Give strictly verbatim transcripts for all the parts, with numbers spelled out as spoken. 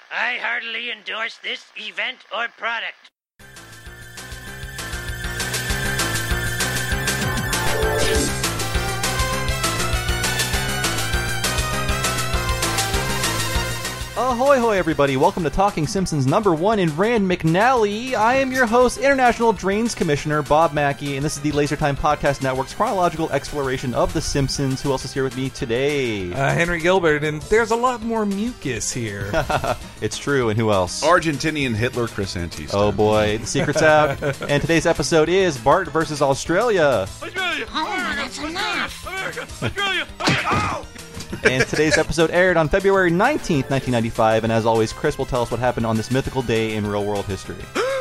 I heartily endorse this event or product. Ahoy hoy everybody, welcome to Talking Simpsons number one in Rand McNally. I am your host, International Drains Commissioner Bob Mackey, and this is the Laser Time Podcast Network's chronological exploration of The Simpsons. Who else is here with me today? Uh, Henry Gilbert, and there's a lot more mucus here. It's true, and who else? Argentinian Hitler Chris Antista. Oh boy, the secret's out. And today's episode is Bart versus Australia. Australia! Oh, that's enough! America! Australia! Oh! And today's episode aired on February nineteenth, nineteen ninety-five, and as always, Chris will tell us what happened on this mythical day in real-world history.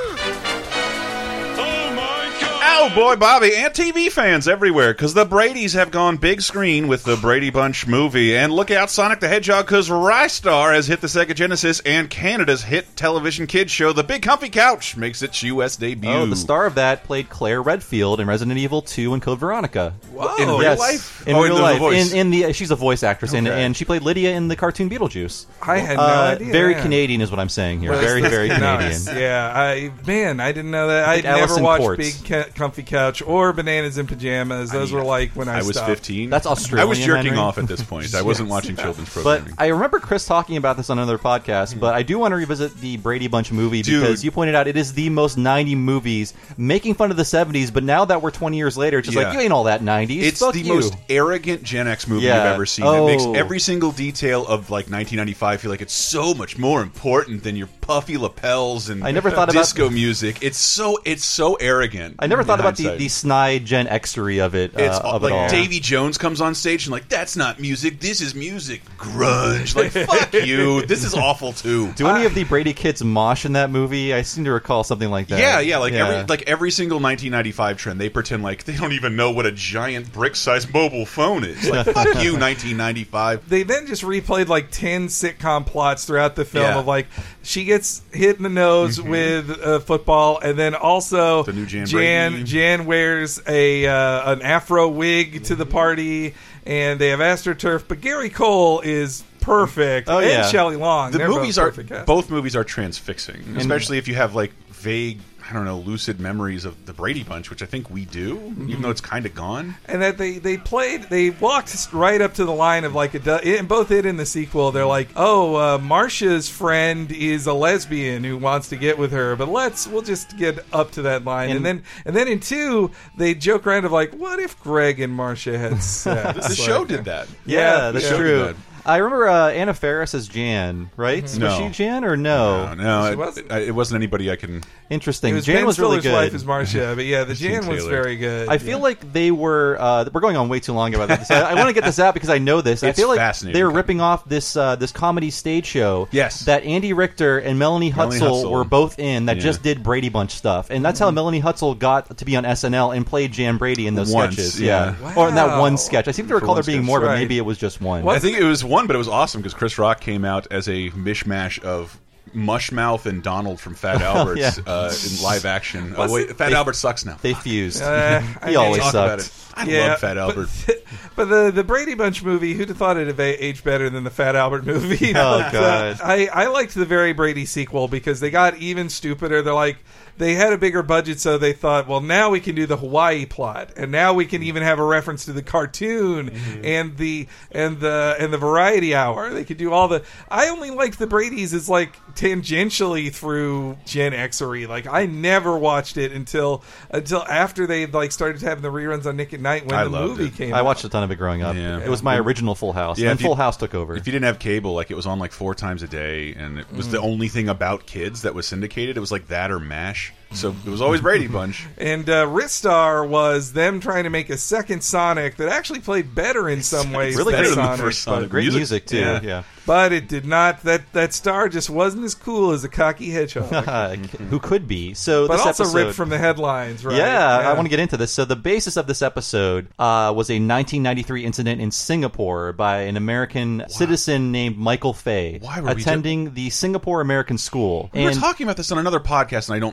Oh boy, Bobby, and T V fans everywhere, because the Bradys have gone big screen with the Brady Bunch movie. And look out, Sonic the Hedgehog, because Rystar has hit the Sega Genesis, and Canada's hit television kids show The Big Comfy Couch makes its U S debut. Oh, the star of that played Claire Redfield in Resident Evil two and Code Veronica. Whoa, in real yes, life? In oh, real in life. Voice. In, in the, she's a voice actress, Okay. and, and she played Lydia in the cartoon Beetlejuice. I had no uh, idea. Very yeah. Canadian is what I'm saying here. Well, very, that's very nice. Canadian. Yeah, I man, I didn't know that. Like I'd never Alison watched Quartz. Big Ca- Comfy Couch or Bananas in Pajamas. Those I mean, were like when I, I was stopped. fifteen. That's Australian, I was jerking Henry. off at this point. I wasn't watching children's But programming. I remember Chris talking about this on another podcast, but I do want to revisit the Brady Bunch movie Dude. because you pointed out it is the most nineties movies, making fun of the seventies, but now that we're twenty years later, it's just Yeah. like, you ain't all that nineties. It's Fuck the you. most arrogant Gen X movie Yeah. you've ever seen. Oh. It makes every single detail of like nineteen ninety-five feel like it's so much more important than your puffy lapels and I never thought about- disco music. It's so it's so arrogant. I never in thought about the, hindsight. the snide Gen X-ery of it. Uh, It's of like it all. Davy Jones comes on stage and like, that's not music, this is music. Grunge. Like, fuck you. This is awful too. Do any of the Brady kids mosh in that movie? I seem to recall something like that. Yeah, yeah, like every like every single nineteen ninety-five trend, they pretend like they don't even know what a giant brick-sized mobile phone is. Like, fuck you, nineteen ninety-five. They then just replayed like ten sitcom plots throughout the film Yeah. of like she gets hit in the nose with a football, and then also The new Jan Jan, Brady. Jan wears a uh, an afro wig to the party, and they have AstroTurf. But Gary Cole is perfect, Oh, and yeah. Shelley Long. The They're movies both are perfect cast. both movies are transfixing, especially if you have like vague, I don't know, lucid memories of the Brady Bunch, which I think we do, even though it's kind of gone. And that they, they played, they walked right up to the line of like, a, du- in both it and the sequel, they're like, oh, uh, Marcia's friend is a lesbian who wants to get with her, but let's, we'll just get up to that line. And, And- then and then in two, they joke around of like, what if Greg and Marcia had sex? The show Like, did that. Yeah, that's Yeah. true. Yeah. I remember uh, Anna Faris as Jan, right? No. Was she Jan or no? No, no, She it, wasn't. it, it wasn't anybody I can. Interesting. It was Jan Ben was really Stiller's good. wife as Marcia, but yeah, the Jan was Taylor. very good. I feel like they were. Uh, we're going on way too long about this. I, I want to get this out because I know this. I It's feel like fascinating. they were ripping off this uh, this comedy stage show. Yes. that Andy Richter and Melanie Melanie Hutzel, Hutzel. were both in. That Yeah. just did Brady Bunch stuff, and that's how Melanie Hutzel got to be on S N L and played Jan Brady in those Once, sketches. yeah. or in that Wow. one sketch. I seem to recall one there being sketch. more, but Right. maybe it was just one. I think it was one, but it was awesome because Chris Rock came out as a mishmash of Mushmouth and Donald from Fat Albert's yeah. uh, in live action. Was Oh wait, it- Fat they- Albert sucks now. They fused. Uh, I he mean- always Talk about sucked. it. I love Fat Albert. But, but the the Brady Bunch movie, who'd have thought it'd have aged better than the Fat Albert movie? Oh, But, uh, God. I, I liked the Very Brady sequel because they got even stupider. They're like, they had a bigger budget, so they thought, well, now we can do the Hawaii plot, and now we can even have a reference to the cartoon Mm-hmm. and the and the and the Variety Hour. They could do all the. I only liked the Bradys as like tangentially through Gen X-ery. Like I never watched it until until after they like started having the reruns on Nick at Night when I the loved movie it. came I out. watched a ton of it growing up. Yeah. It was my original Full House. Yeah, and if you- Full House took over. If you didn't have cable, like it was on like four times a day, and it was the only thing about kids that was syndicated. It was like that or MASH. So it was always Brady Bunch. And uh, Ristar was them trying to make a second Sonic that actually played better in some ways. really than better than the Sonic, first but- Sonic. Great music, music, too. yeah. Yeah. But it did not. That that star just wasn't as cool as a cocky hedgehog. Who could be? So But this also episode, ripped from the headlines, right? Yeah, I want to get into this. So the basis of this episode uh, was a nineteen ninety-three incident in Singapore by an American citizen named Michael Fay Why were we attending the Singapore American School. We were And talking about this on another podcast, and I don't know why.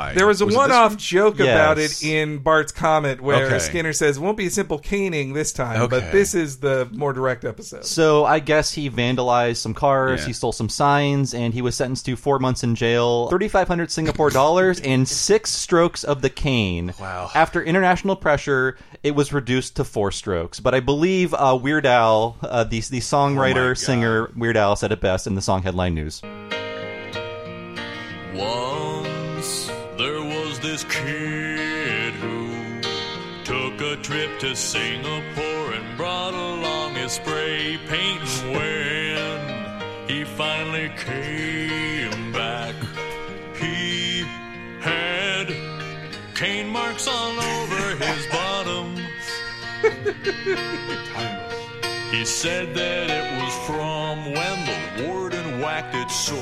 why. There was a was one-off joke Yes. about it in Bart's Comet where Okay. Skinner says, it won't be a simple caning this time, Okay. but this is the more direct episode. So I guess he vandalized some cars, Yeah. he stole some signs, and he was sentenced to four months in jail, thirty-five hundred Singapore dollars, and six strokes of the cane. Wow. After international pressure, it was reduced to four strokes. But I believe uh, Weird Al, uh, the, the songwriter, God. singer Weird Al, said it best in the song Headline News. Once there was this kid who took a trip to Singapore and brought along his spray paint. And when he finally came back, he had cane marks all over his bottoms. He said that it was from when the warden whacked it so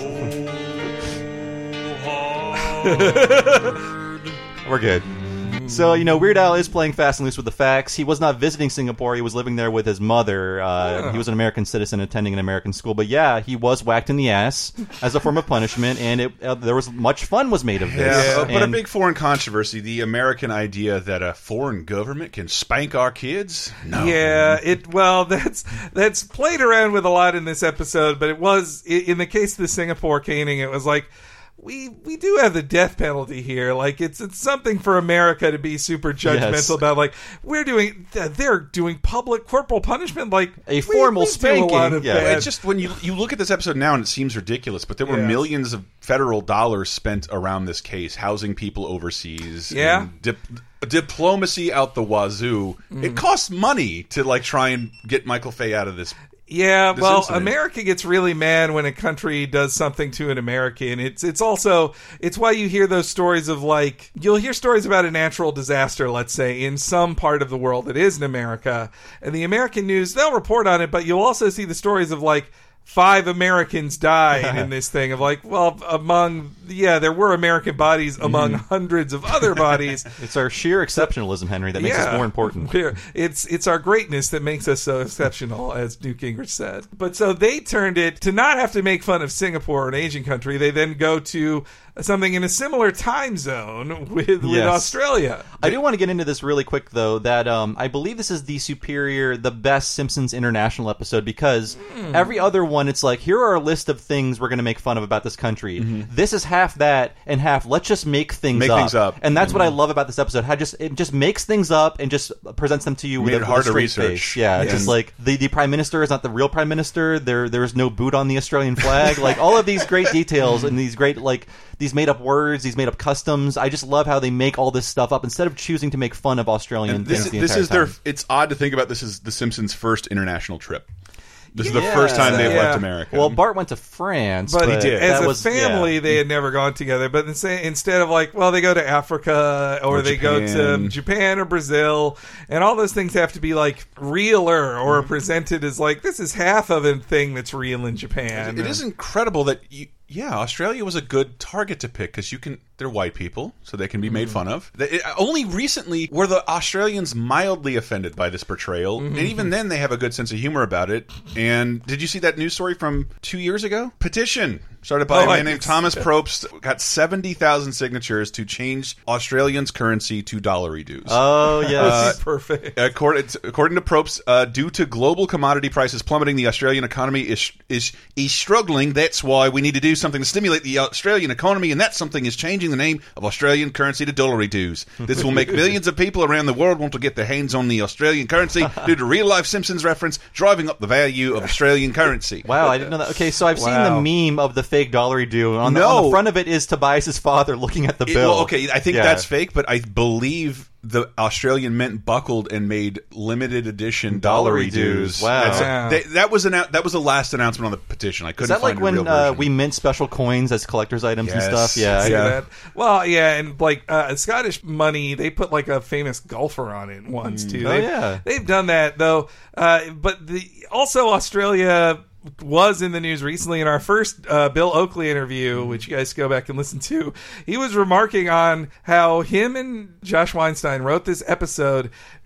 hard. We're good. So, you know, Weird Al is playing fast and loose with the facts. He was not visiting Singapore. He was living there with his mother. Uh, Yeah. He was an American citizen attending an American school. But yeah, he was whacked in the ass as a form of punishment, and it, uh, there was much fun was made of this. Yeah, but a And- big foreign controversy, the American idea that a foreign government can spank our kids? No. Yeah, it well that's that's played around with a lot in this episode, but it was i- in the case of the Singapore caning, it was like we we do have the death penalty here. Like it's it's something for America to be super judgmental Yes. about. Like we're doing they're doing public corporal punishment, like A we- formal we do a spanking, lot of yeah. bad- It's just when you you look at this episode now and it seems ridiculous, but there were Yes. millions of federal dollars spent around this case, housing people overseas. Yeah. and dip, diplomacy out the wazoo. Mm. It costs money to like try and get Michael Fay out of this. Yeah, this well, incident. America gets really mad when a country does something to an American. It's it's also it's why you hear those stories of like you'll hear stories about a natural disaster, let's say, in some part of the world that isn't America, and the American news they'll report on it, but you'll also see the stories of like five Americans died in this thing of like, well, among yeah, there were American bodies among hundreds of other bodies. It's our sheer exceptionalism, Henry, that makes us more important. We're- It's it's our greatness that makes us so exceptional, as Newt Gingrich said. But so they turned it to not have to make fun of Singapore, an Asian country. They then go to something in a similar time zone with, with Yes. Australia. I do want to get into this really quick, though, that um, I believe this is the superior, the best Simpsons International episode, because Hmm. every other one, it's like, here are a list of things we're going to make fun of about this country. This is half that and half, let's just make things Make up. things up. And that's what I love about this episode. How just It just makes things up and just presents them to you with Made a, it hard with a to straight research. face. Yeah, Yeah. just like the, the prime minister is not the real prime minister. There There is no boot on the Australian flag. Like, all of these great details and these great, like, these made up words, these made up customs. I just love how they make all this stuff up instead of choosing to make fun of Australian And things this, the this entire is their. time. It's odd to think about this as the Simpsons' first international trip. This is the Yeah. first time they've Yeah. left America. Well, Bart went to France, But, but, He did. as that a was, family, yeah. they had never gone together. But instead, instead of like, well, they go to Africa or, Or they go to Japan. Japan or Brazil, and all those things have to be like realer or Mm-hmm. presented as like this is half of a thing that's real in Japan. It is incredible that you, yeah, Australia was a good target to pick because you can. They're white people, so they can be made fun of. They, it, only recently were the Australians mildly offended by this portrayal, and even then they have a good sense of humor about it. And did you see that news story from two years ago? Petition started by Oh, a I man named did. Thomas Probst, got seventy thousand signatures to change Australians' currency to dollary dues. Oh yes, perfect. According to, according to Probst, uh, due to global commodity prices plummeting, the Australian economy is is is struggling. That's why we need to do something to stimulate the Australian economy, and that something is changing the name of Australian currency to dollary dues. This will make millions of people around the world want to get their hands on the Australian currency due to real-life Simpsons reference, driving up the value of Australian currency. wow, I didn't know that. Okay, so I've Wow. seen the meme of the fake dollary due. On the, No. on the front of it is Tobias's father looking at the It- bill. well, okay, I think Yeah. that's fake, but I believe the Australian Mint buckled and made limited edition dollary Dollary dues. dues. Wow. That's- Wow. they- that was an that was the last announcement on the petition. I Is couldn't that find like a real when uh, version. we mint special coins as collector's items and Yes. stuff? Yeah, See Yeah. that? Well, yeah, and like uh, Scottish money, they put like a famous golfer on it once too. Oh, They've, yeah. they've done that though. Uh, but the also Australia was in the news recently in our first uh, Bill Oakley interview, which you guys go back and listen to. He was remarking on how him and Josh Weinstein wrote this episode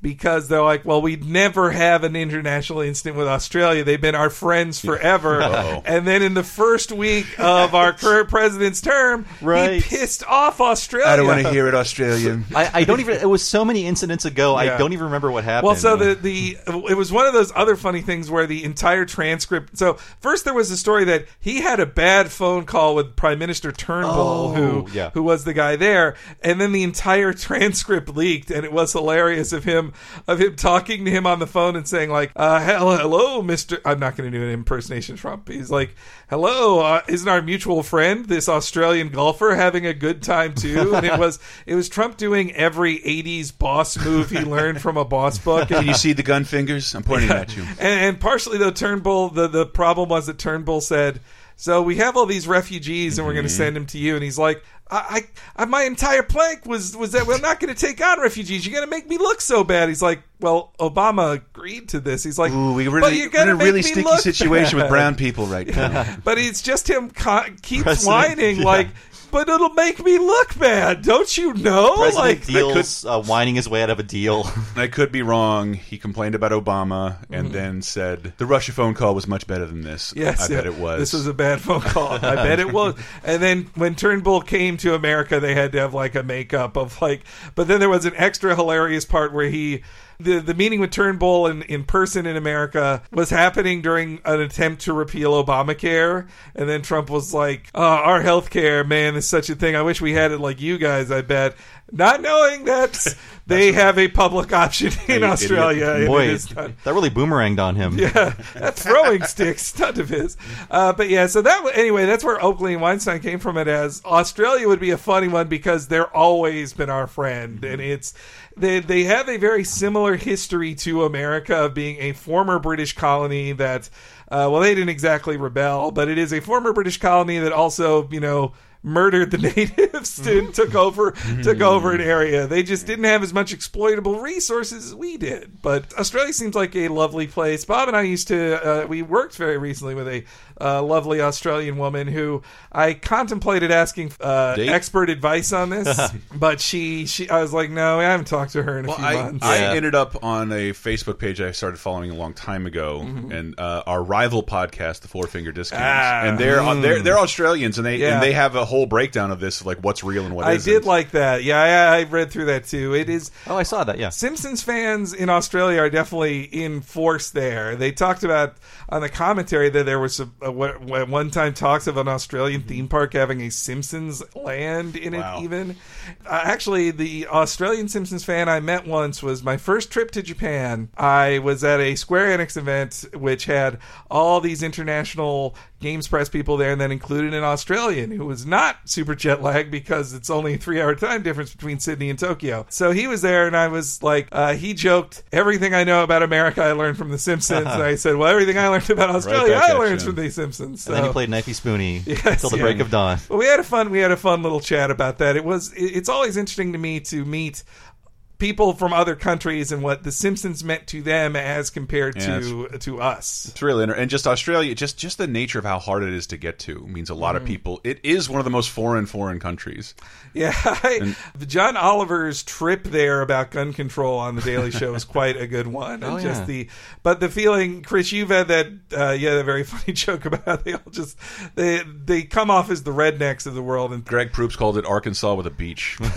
because they're like, well, we'd never have an international incident with Australia. They've been our friends forever. Uh-oh. And then in the first week of our current president's term, Right. he pissed off Australia. I don't want to hear it, Australian. I, I don't even. It was so many incidents ago. Yeah. I don't even remember what happened. Well, so the the it was one of those other funny things where the entire transcript. So first there was a story that he had a bad phone call with Prime Minister Turnbull, Oh, who yeah. who was the guy there, and then the entire transcript leaked, and it was hilarious of him of him talking to him on the phone and saying like, uh, "Hello, hello, Mister" I'm not going to do an impersonation of Trump. He's like, "Hello, uh, isn't our mutual friend this Australian golfer having a good time too?" And it was it was Trump doing every eighties boss move he learned from a boss book. Can you see the gun fingers? I'm pointing at you. And, and partially, though, Turnbull, the, the problem was that Turnbull said, so we have all these refugees and we're going to send them to you. And he's like, I, I, I my entire plank was, was that we're not going to take on refugees. You're going to make me look so bad. He's like, well, Obama agreed to this. He's like, Ooh, we but really, you're we're going in to a really make me sticky look situation bad. with brown people right now. But it's just him co- keeps President- whining yeah. like, but it'll make me look bad. Don't you know? President like, Deal's uh, whining his way out of a deal. I could be wrong. He complained about Obama and then said the Russia phone call was much better than this. Yes, I yeah. bet it was. This was a bad phone call. I bet it was. And then when Turnbull came to America, they had to have like a makeup of like. But then there was an extra hilarious part where he. The the meeting with Turnbull in, in person in America was happening during an attempt to repeal Obamacare. And then Trump was like, oh, our health care, man, is such a thing. I wish we had it like you guys, I bet. Not knowing that they have a public option in you Australia. idiot. and Boy, it is not- that really boomeranged on him. yeah, that throwing stick stunt of his. Uh, but yeah, so that w- anyway, that's where Oakley and Weinstein came from. It as Australia would be a funny one because they're always been our friend, and it's they they have a very similar history to America of being a former British colony that. Uh, well, they didn't exactly rebel, but it is a former British colony that also, you know, murdered the natives and took over took over an area. They just didn't have as much exploitable resources as we did. But Australia seems like a lovely place. Bob and I used to uh, we worked very recently with a uh, lovely Australian woman who I contemplated asking uh, Date? expert advice on this, but she she I was like, no, I haven't talked to her in a Well, few I, months. I Yeah. ended up on a Facebook page I started following a long time ago, and uh, our rival podcast, the Four Finger Discounts, Ah. and they're they're they're Australians, and they Yeah. and they have a whole breakdown of this, like what's real and what I isn't. did like that. Yeah, I, I read through that too. It is. Oh, I saw that. Yeah. Simpsons fans in Australia are definitely in force there. They talked about on the commentary that there was a, a, a one time talks of an Australian theme park having a Simpsons land in Wow. it even. Uh, actually, the Australian Simpsons fan I met once was my first trip to Japan. I was at a Square Enix event which had all these international Games Press people there, and then included an Australian who was not super jet lagged because it's only a three hour time difference between Sydney and Tokyo. So he was there, and I was like, uh, he joked, everything I know about America I learned from The Simpsons. And I said, well, everything I learned about Australia back I at learned you. from The Simpsons. So. And then he played Knifey Spoony Yes, until the yeah. break of dawn. But we had a fun we had a fun little chat about that. It was it- it's always interesting to me to meet people from other countries and what The Simpsons meant to them as compared Yeah, to to us. It's really inter- and just Australia, just just the nature of how hard it is to get to means a lot of people. It is one of the most foreign foreign countries. Yeah, I, John Oliver's trip there about gun control on the Daily Show was quite a good one. And Oh, just yeah. the, but the feeling, Chris, you've had that, uh, yeah, a very funny joke about how they all just they they come off as the rednecks of the world. And Greg Proops called it Arkansas with a beach. he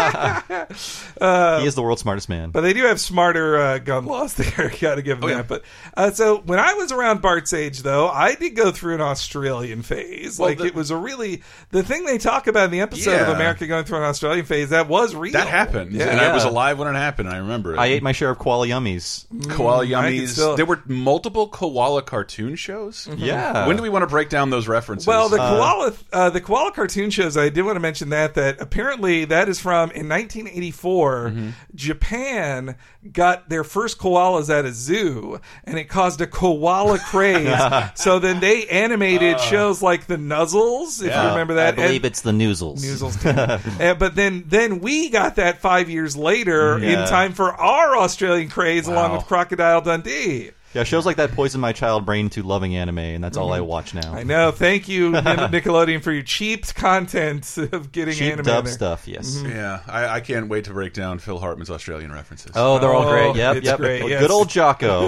is the world's smartest man. But they do have smarter uh, gun laws there. Got to give them Oh, yeah. that. But uh, so when I was around Bart's age, though, I did go through an Australian phase. Well, like the- it was a really the thing they talk about in the episode of Yeah. America going through an Australian phase. That was real. That happened, Yeah. and I was alive when it happened. I remember it. I ate my share of koala yummies. koala I could yummies. still- There were multiple koala cartoon shows. Yeah. When do we want to break down those references? Well, the koala, uh, the koala cartoon shows. I did want to mention that that apparently that is from in nineteen eighty-four. Mm-hmm. Japan got their first koalas at a zoo, and it caused a koala craze. So then they animated shows like the Nuzzles, if you Yeah. remember I that. believe and, it's the Noozles. Noozles too. Uh, but then, then we got that five years later Yeah. in time for our Australian craze, along Wow. with Crocodile Dundee. Yeah, shows like that poison my child brain to loving anime, and that's all I watch now. I know. Thank you, Nickelodeon, for your cheap content of getting Cheap anime dub in there. stuff, yes. Mm-hmm. Yeah, I, I can't wait to break down Phil Hartman's Australian references. Oh, they're all Oh, great. Yep, it's yep. great, yes. Good old Jocko.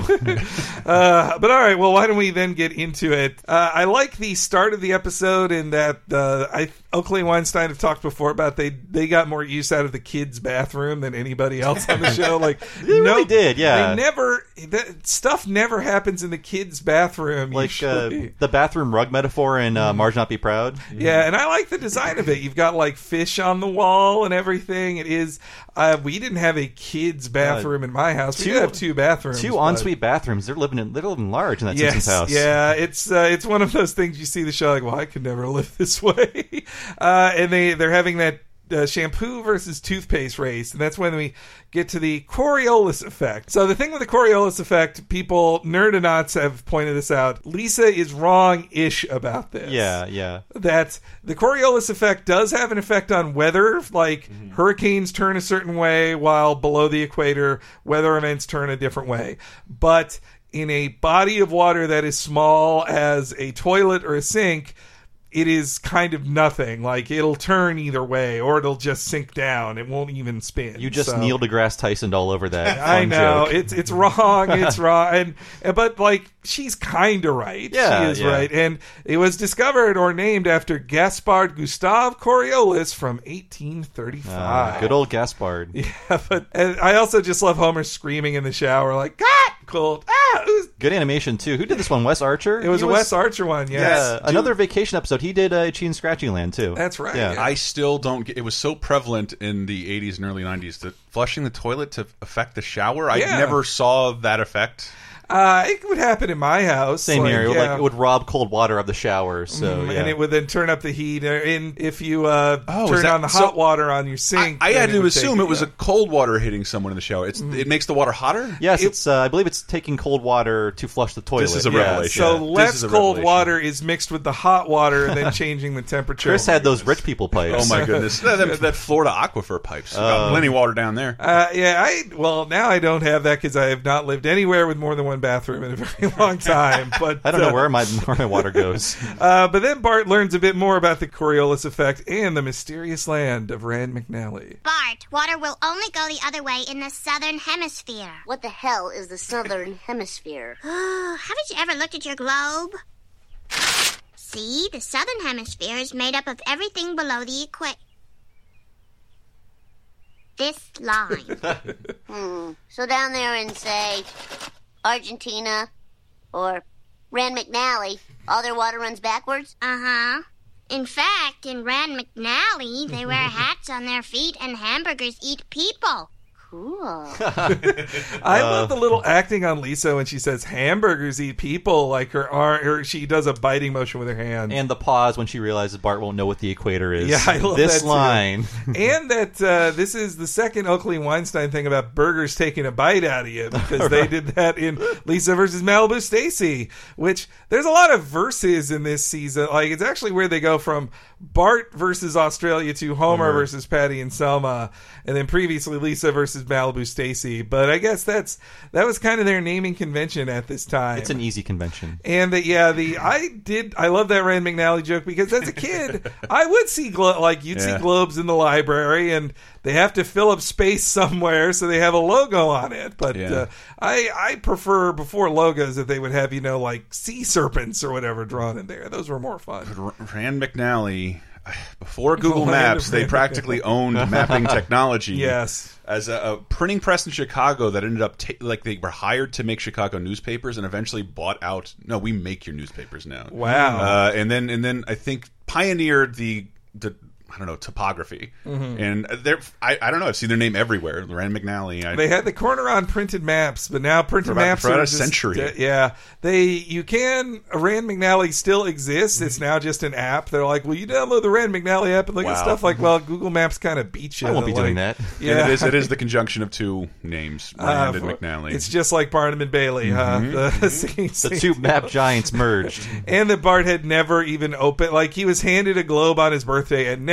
Uh, but all right, well, why don't we then get into it? Uh, I like the start of the episode in that uh, I Oakley and Weinstein have talked before about they they got more use out of the kids' bathroom than anybody else on the show. Like, They really did, yeah. They never that stuff never happens in the kids' bathroom. Like uh, usually. the bathroom rug metaphor in uh, Marge Not Be Proud. Yeah, and I like the design of it. You've got like fish on the wall and everything. It is. Uh, we didn't have a kids' bathroom in my house. We two- did have two bathrooms. Two but- ensuite bathrooms. They're living in they're living large in that Yes, Simpsons house. yeah, it's uh, it's one of those things you see the show like, well, I could never live this way, uh, and they they're having that uh, shampoo versus toothpaste race, and that's when we get to the Coriolis effect. So the thing with the Coriolis effect, people nerdonauts have pointed this out. Lisa is wrong-ish about this. Yeah, yeah. That the Coriolis effect does have an effect on weather, like Mm-hmm. hurricanes turn a certain way while below the equator weather events turn a different way. But in a body of water that is small as a toilet or a sink, it is kind of nothing. Like, it'll turn either way, or it'll just sink down. It won't even spin. You just So- Neil deGrasse Tyson all over that. I fun know joke. it's it's wrong. It's wrong, and, and but like she's kind of right. Yeah, she is yeah. right, and it was discovered or named after Gaspard Gustave Coriolis from eighteen thirty-five. Uh, good old Gaspard. Yeah, but and I also just love Homer screaming in the shower like "Ah, cold!" Ah, it was, Good animation too. Who did this one? Wes Archer. it was He a Wes Archer one. Yes. Yeah, another vacation episode. He did uh, Itchy and Scratchy Land too. That's right, Yeah. yeah. I still don't get. It was so prevalent in the eighties and early nineties that flushing the toilet to affect the shower. I Yeah. never saw that effect. Uh, it would happen in my house. Same like, here. It would, yeah. like it would rob cold water of the shower. So Mm, yeah. and it would then turn up the heat. And if you uh, Oh, is turn that- on the so- hot water on your sink, I, I then had it to would take assume it was yeah. a cold water hitting someone in the shower. It's it makes the water hotter. Yes, it- it's. Uh, I believe it's taking cold water to flush the toilet. This is a Yeah, revelation. So yeah. This less is a cold revelation. water is mixed with the hot water and then changing the temperature. Chris had those rich people pipes. Oh my goodness, that, that, that Florida aquifer pipes. Got plenty of water down there. Uh, yeah, I well now I don't have that because I have not lived anywhere with more than one bathroom in a very long time. But I don't know uh, where my where my water goes. Uh, but then Bart learns a bit more about the Coriolis effect and the mysterious land of Rand McNally. Bart, water will only go the other way in the southern hemisphere. What the hell is the southern hemisphere? Oh, haven't you ever looked at your globe? See, the southern hemisphere is made up of everything below the equator. This line. Hmm. So down there in, say, Argentina or Rand McNally, all their water runs backwards? Uh-huh. In fact, in Rand McNally, they wear hats on their feet and hamburgers eat people. Cool. I love the little acting on Lisa when she says hamburgers eat people, like her arm, or she does a biting motion with her hand. And the pause when she realizes Bart won't know what the equator is. Yeah, I love this that too. line. And that uh, this is the second Oakley and Weinstein thing about burgers taking a bite out of you, because they did that in Lisa versus Malibu Stacy, which there's a lot of verses in this season. Like, it's actually where they go from Bart versus Australia to Homer Homer. versus Patty and Selma, and then previously Lisa versus Malibu Stacy. But I guess that's that was kind of their naming convention at this time. It's an easy convention. And the, yeah, the I did I love that Rand McNally joke because as a kid I would see glo- like you'd Yeah. see globes in the library and they have to fill up space somewhere so they have a logo on it. But Yeah. uh, I I prefer before logos that they would have, you know, like sea serpents or whatever drawn in there. Those were more fun. R- Rand McNally, before Google Land Maps, of they Rand practically owned mapping technology. Yes. As a, a printing press in Chicago that ended up ta like they were hired to make Chicago newspapers and eventually bought out. No, we make your newspapers now. Wow. Uh, and then and then I think pioneered the the. I don't know, topography. Mm-hmm. And they're, I, I don't know, I've seen their name everywhere. Rand McNally. I, They had the corner on printed maps, but now printed For about- maps for about are a just, century. uh, yeah, they you can Rand McNally still exists. It's now just an app. They're like, well, you download the Rand McNally app and look at Wow. stuff like, well, Google Maps kind of beats you. I won't be like, doing that. Yeah, And it is, it is the conjunction of two names, Rand Uh, and McNally. It's just like Barnum and Bailey, huh? The, singing- The singing- two map giants merged. and that Bart had never even opened, like he was handed a globe on his birthday and never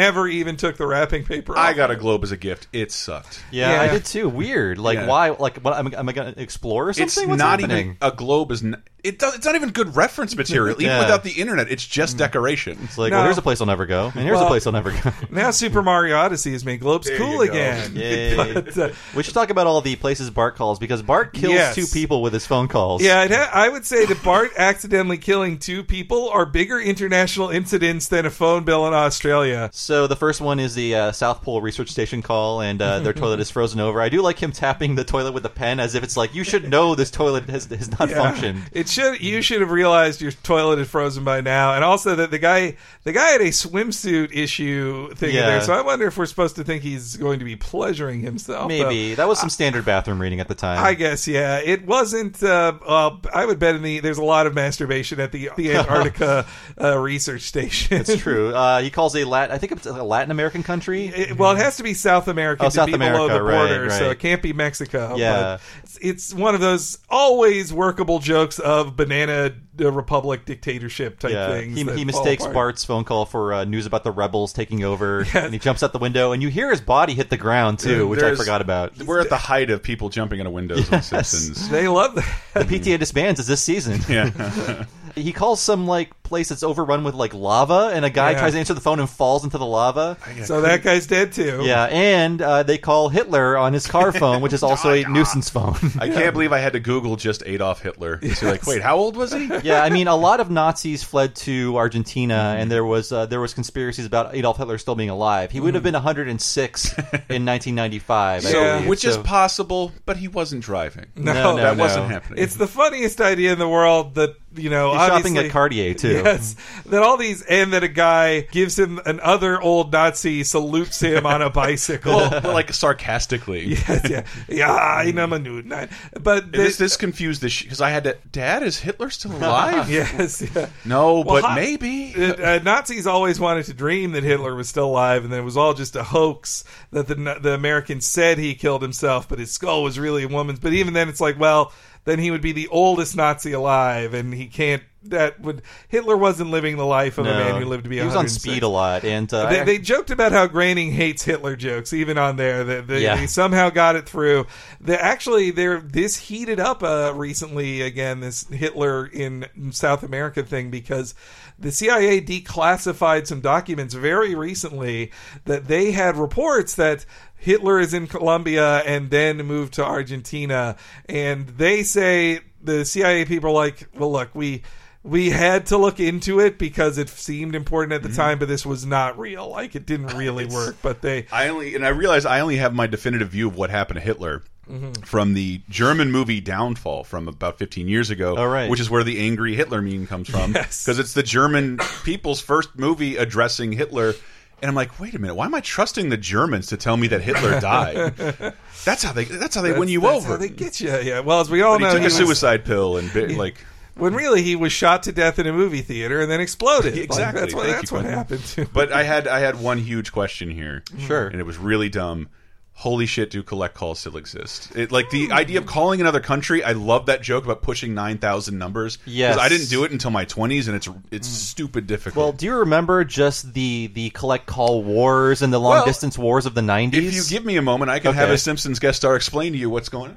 never even took the wrapping paper off. I got a globe as a gift. It sucked. Yeah, Yeah. I did too. Weird. Like, Yeah. why? Like, what? Am, am I going to explore or something? It's What's not happening? even a globe. Is n- it? Does, it's not even good reference material. Even Yeah. without the internet, it's just decoration. It's like, No. well, here's a place I'll never go, and here's Well, a place I'll never go. Now Super Mario Odyssey has made globes There cool you go. again. Yay. But, uh, We should talk about all the places Bart calls, because Bart kills Yes. two people with his phone calls. yeah, I'd ha- I would say that Bart accidentally killing two people are bigger international incidents than a phone bill in Australia. So the first one is the uh, South Pole Research Station call, and uh, their toilet is frozen over. I do like him tapping the toilet with a pen, as if it's like, you should know this toilet has, has not Yeah. functioned. It should you should have realized your toilet is frozen by now, and also that the guy the guy had a swimsuit issue thing in Yeah. there. So I wonder if we're supposed to think he's going to be pleasuring himself. Maybe. That was some standard bathroom reading at the time. I guess, yeah. It wasn't. Uh, uh, I would bet in the there's a lot of masturbation at the the Antarctica uh, research station. It's true. Uh, he calls a Lat. I think it's a Latin American country. It, well, it has to be South America Oh, to South be below America, the right, border, so right. it can't be Mexico. Yeah. but it's, it's one of those always workable jokes of banana uh, republic dictatorship type Yeah, things. he, that he fall mistakes apart. Bart's phone call for uh, news about the rebels taking over, Yes. and he jumps out the window, and you hear his body hit the ground too, which I There's- forgot about. We're at the height of people jumping out of windows on Simpsons. They love that. The P T A disbands is this season. Yeah. He calls some like place that's overrun with like lava, and a guy Yeah. tries to answer the phone and falls into the lava. So that guy's dead too. Yeah, and uh, they call Hitler on his car phone, which is also a nuisance phone. I can't believe I had to Google just Adolf Hitler. So like, wait, how old was he? Yeah, I mean, a lot of Nazis fled to Argentina, and there was uh, there was conspiracies about Adolf Hitler still being alive. He would have been one hundred six in nineteen ninety-five, I Yeah. believe. Which is So- possible, but he wasn't driving. No, No, no, that no. wasn't happening. It's the funniest idea in the world that, you know, He's obviously, shopping at Cartier too. Yes, that all these, and that a guy gives him an other old Nazi salutes him on a bicycle. well, well, like sarcastically. yes, yeah, yeah, I know, Manute. But This the- this confused this because I had to. Dad, is Hitler still alive? yes, yeah. No, Well, but hi- maybe. Uh, uh, Nazis always wanted to dream that Hitler was still alive, and that it was all just a hoax. That the the Americans said he killed himself, but his skull was really a woman's. But even then, it's like, well, then he would be the oldest Nazi alive, and he can't. That would Hitler wasn't living the life of a man who lived to be. He was on speed a lot, and uh, They, I- they joked about how Groening hates Hitler jokes, even on there. That they, Yeah. they somehow got it through. They actually, they're this heated up uh, recently again. This Hitler in South America thing, because the C I A declassified some documents very recently that they had reports that Hitler is in Colombia and then moved to Argentina, and they say the C I A people are like, well, look, we. We had to look into it because it seemed important at the time, but this was not real. Like, it didn't really work. But they, I only and I realized I only have my definitive view of what happened to Hitler from the German movie Downfall from about fifteen years ago, Oh, right. which is where the angry Hitler meme comes from, Yes. because it's the German people's first movie addressing Hitler. And I'm like, wait a minute, why am I trusting the Germans to tell me that Hitler died? That's how they. That's how they win you that's over. how they get you. Yeah. Well, as we all But he know, took he a was- suicide pill and bit, like. when really he was shot to death in a movie theater and then exploded. Like, Exactly. that's what, Thank that's you, what Quentin. happened to. But I had I had one huge question here. Sure. And it was really dumb. Holy shit, do collect calls still exist? It, like, the idea of calling another country, I love that joke about pushing nine thousand numbers. Yes. Because I didn't do it until my twenties, and it's it's stupid difficult. well, do you remember just the the collect call wars and the long Well, distance wars of the nineties? if you give me a moment, I can have Okay. a Simpsons guest star explain to you what's going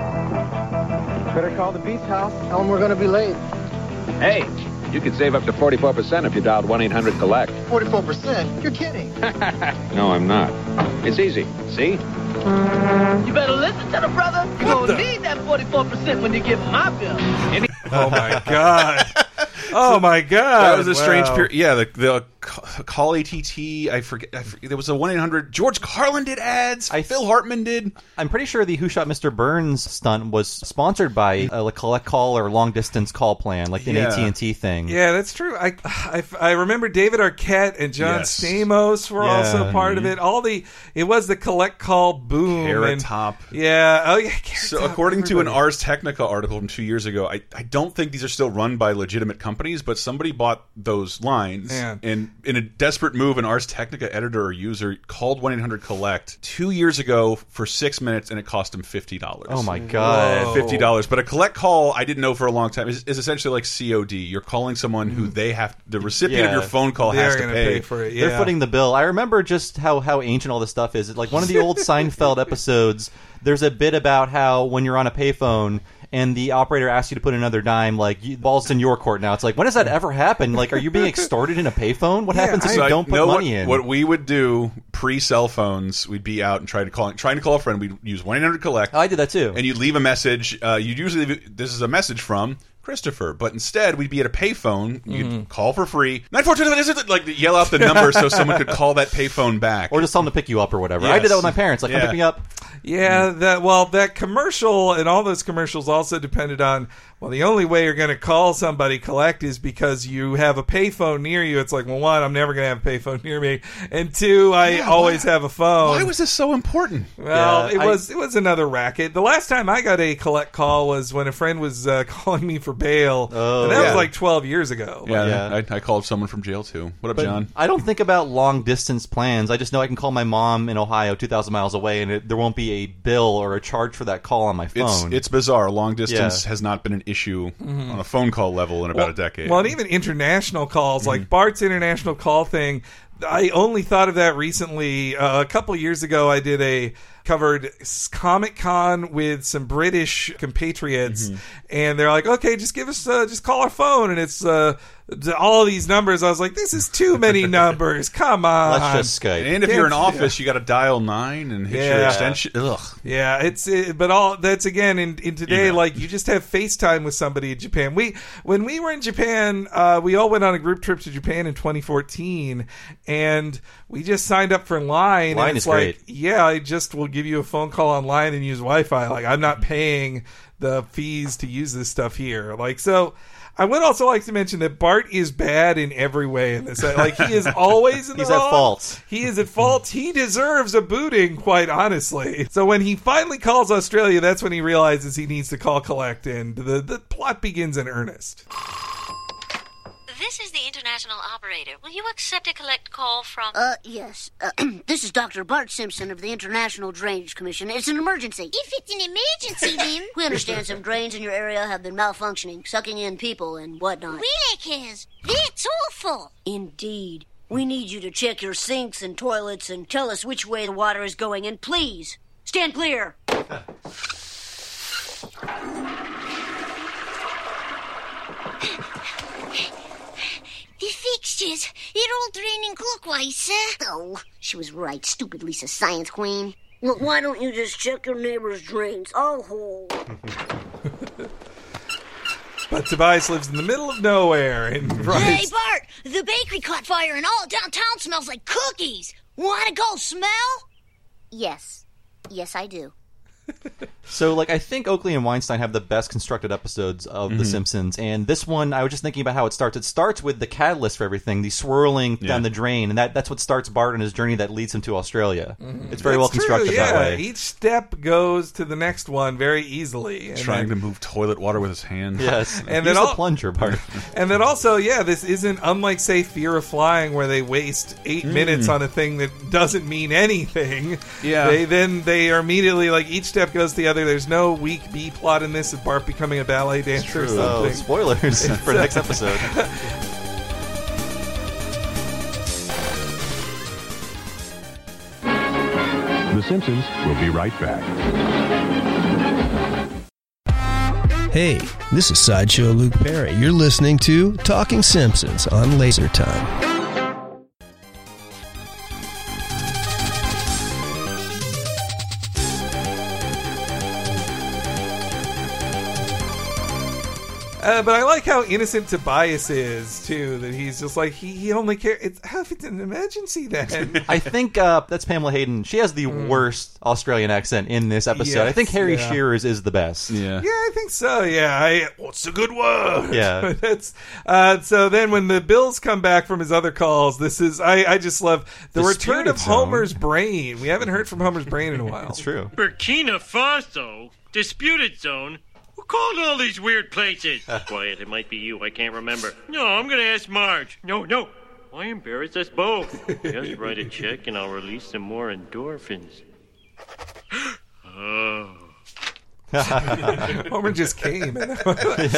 on. Better call the beach house. Tell them we're going to be late. Hey, you could save up to forty-four percent if you dialed one eight hundred collect. forty-four percent? You're kidding. No, I'm not. It's easy. See? You better listen to the brother. You're going to need that forty-four percent when you get my bill. Oh, my God. Oh, my God. That was a strange Wow. period. Yeah, the the ca- call A T T. I forget, I forget. There was a one eight hundred. George Carlin did ads. I- Phil Hartman did. I'm pretty sure the Who Shot Mister Burns stunt was sponsored by a collect call or long distance call plan, like an Yeah. A T and T thing. Yeah, that's true. I, I, I remember David Arquette and John Yes. Stamos were Yeah. also part of it. All the it was the collect call boom. Carrot and- Top. Yeah. Oh yeah. Carrot So, Top, according to an everybody. Ars Technica article from two years ago, I, I don't think these are still run by legitimate companies, but somebody bought those lines Man. and And in a desperate move, an Ars Technica editor or user called one eight hundred collect two years ago for six minutes, and it cost him fifty dollars. Oh, my God. Whoa. fifty dollars. But a collect call, I didn't know for a long time, is, is essentially like C O D. You're calling someone who they have, the recipient Yeah. of your phone call They're has to gonna pay. pay for it. Yeah. They're footing the bill. I remember just how, how ancient all this stuff is. Like one of the old Seinfeld episodes, there's a bit about how when you're on a payphone and the operator asks you to put in another dime, like, you, ball's in your court now. It's like, when does that ever happen? Like, are you being extorted in a payphone? What Yeah, happens if I you So I don't put know money what, in? What we would do pre-cell phones, we'd be out and try to call, trying to call a friend. We'd use one eight hundred collect. Oh, I did that too. And you'd leave a message. Uh, you'd usually leave, this is a message from Christopher, but instead we'd be at a payphone. You'd Mm-hmm. call for free. nine four two, like yell out the number so someone could call that payphone back. Or just tell them to pick you up or whatever. I Yes. did that with my parents. Like, Yeah. come pick me up. Yeah, that well, that commercial and all those commercials also depended on, well, the only way you're going to call somebody collect is because you have a payphone near you. It's like, well, one, I'm never going to have a payphone near me, and two, I Yeah, always why- have a phone. Why was this so important? Well, Yeah, it I- was it was another racket. The last time I got a collect call was when a friend was uh, calling me for bail, Oh. and that Yeah. was like twelve years ago. Yeah, Yeah. I, I called someone from jail too. What up, But John? I don't think about long distance plans. I just know I can call my mom in Ohio two thousand miles away, and it, there won't be a bill or a charge for that call on my It's phone. it's bizarre. Long distance Yeah. has not been an issue on a phone call level in about well, a decade. Well, and even international calls, Mm-hmm. like Bart's international call thing, I only thought of that recently. Uh, a couple years ago, I did a covered Comic Con with some British compatriots, Mm-hmm. and they're like, "Okay, just give us, uh, just call our phone," and it's uh, all these numbers. I was like, "This is too many numbers. Come on." Let's just Skype. and if you're in Yeah. office, you got to dial nine and hit your Yeah. extension. Ugh. Yeah, it's it, but all that's again in, in today. Email. Like you just have FaceTime with somebody in Japan. We when we were in Japan, uh, we all went on a group trip to Japan in twenty fourteen, and we just signed up for Line. Line and it's is like, great. yeah, I just will give you a phone call online and use Wi-Fi. Like I'm not paying the fees to use this stuff here. Like so. I would also like to mention that Bart is bad in every way in this. Like he is always in the He's at wrong. fault. He is at fault. He deserves a booting, quite honestly. So when he finally calls Australia, that's when he realizes he needs to call collect, and the the plot begins in earnest. This is the international operator. Will you accept a collect call from... Uh, yes. Uh, this is Doctor Bart Simpson of the International Drainage Commission. It's an emergency. If it's an emergency, then We understand some drains in your area have been malfunctioning, sucking in people and whatnot. really, Kaz, that's awful. Indeed. We need you to check your sinks and toilets and tell us which way the water is going, and please, stand clear. The fixtures, they're all draining clockwise, sir. Oh, she was right, stupid Lisa Science Queen. Look, why don't you just check your neighbor's drains? Oh, But Tobias lives in the middle of nowhere and Hey, writes, Bart, the bakery caught fire and all downtown smells like cookies. Want to go smell? yes. Yes, I do. So, like, I think Oakley and Weinstein have the best constructed episodes of The Simpsons, and this one, I was just thinking about how it starts. It starts with the catalyst for everything, the swirling Yeah. down the drain, and that, that's what starts Bart on his journey that leads him to Australia. It's very well That's true, constructed yeah. that way. Each step goes to the next one very easily. And Trying then- to move toilet water with his hands. Yes, And use then the all- plunger part. And then also, yeah, this isn't unlike, say, Fear of Flying, where they waste eight minutes on a thing that doesn't mean anything. Yeah. They then they are immediately like each step goes to the other. There's no weak B plot in this of Bart becoming a ballet dancer or So, something. spoilers for the next episode. The Simpsons will be right back. Hey, this is Sideshow Luke Perry. You're listening to Talking Simpsons on Laser Time. Uh, but I like how innocent Tobias is too. That he's just like he, he only cares. It's how if it's an emergency then. I think uh, that's Pamela Hayden. She has the worst Australian accent in this episode. Yes, I think Harry yeah. Shearer's is the best. Yeah. Yeah, I think so. Yeah, I, what's a good word? Yeah. That's uh, so. Then when the Bills come back from his other calls, this is I, I just love the, The return of Spirit Zone. Homer's brain. We haven't heard from Homer's brain in a while. It's true. Burkina Faso? Disputed zone? Who called all these weird places? Quiet, it might be you. I can't remember. No, I'm going to ask Marge. No, no. Why embarrass us both? Just write a check and I'll release some more endorphins. Oh. Homer just came. And yeah.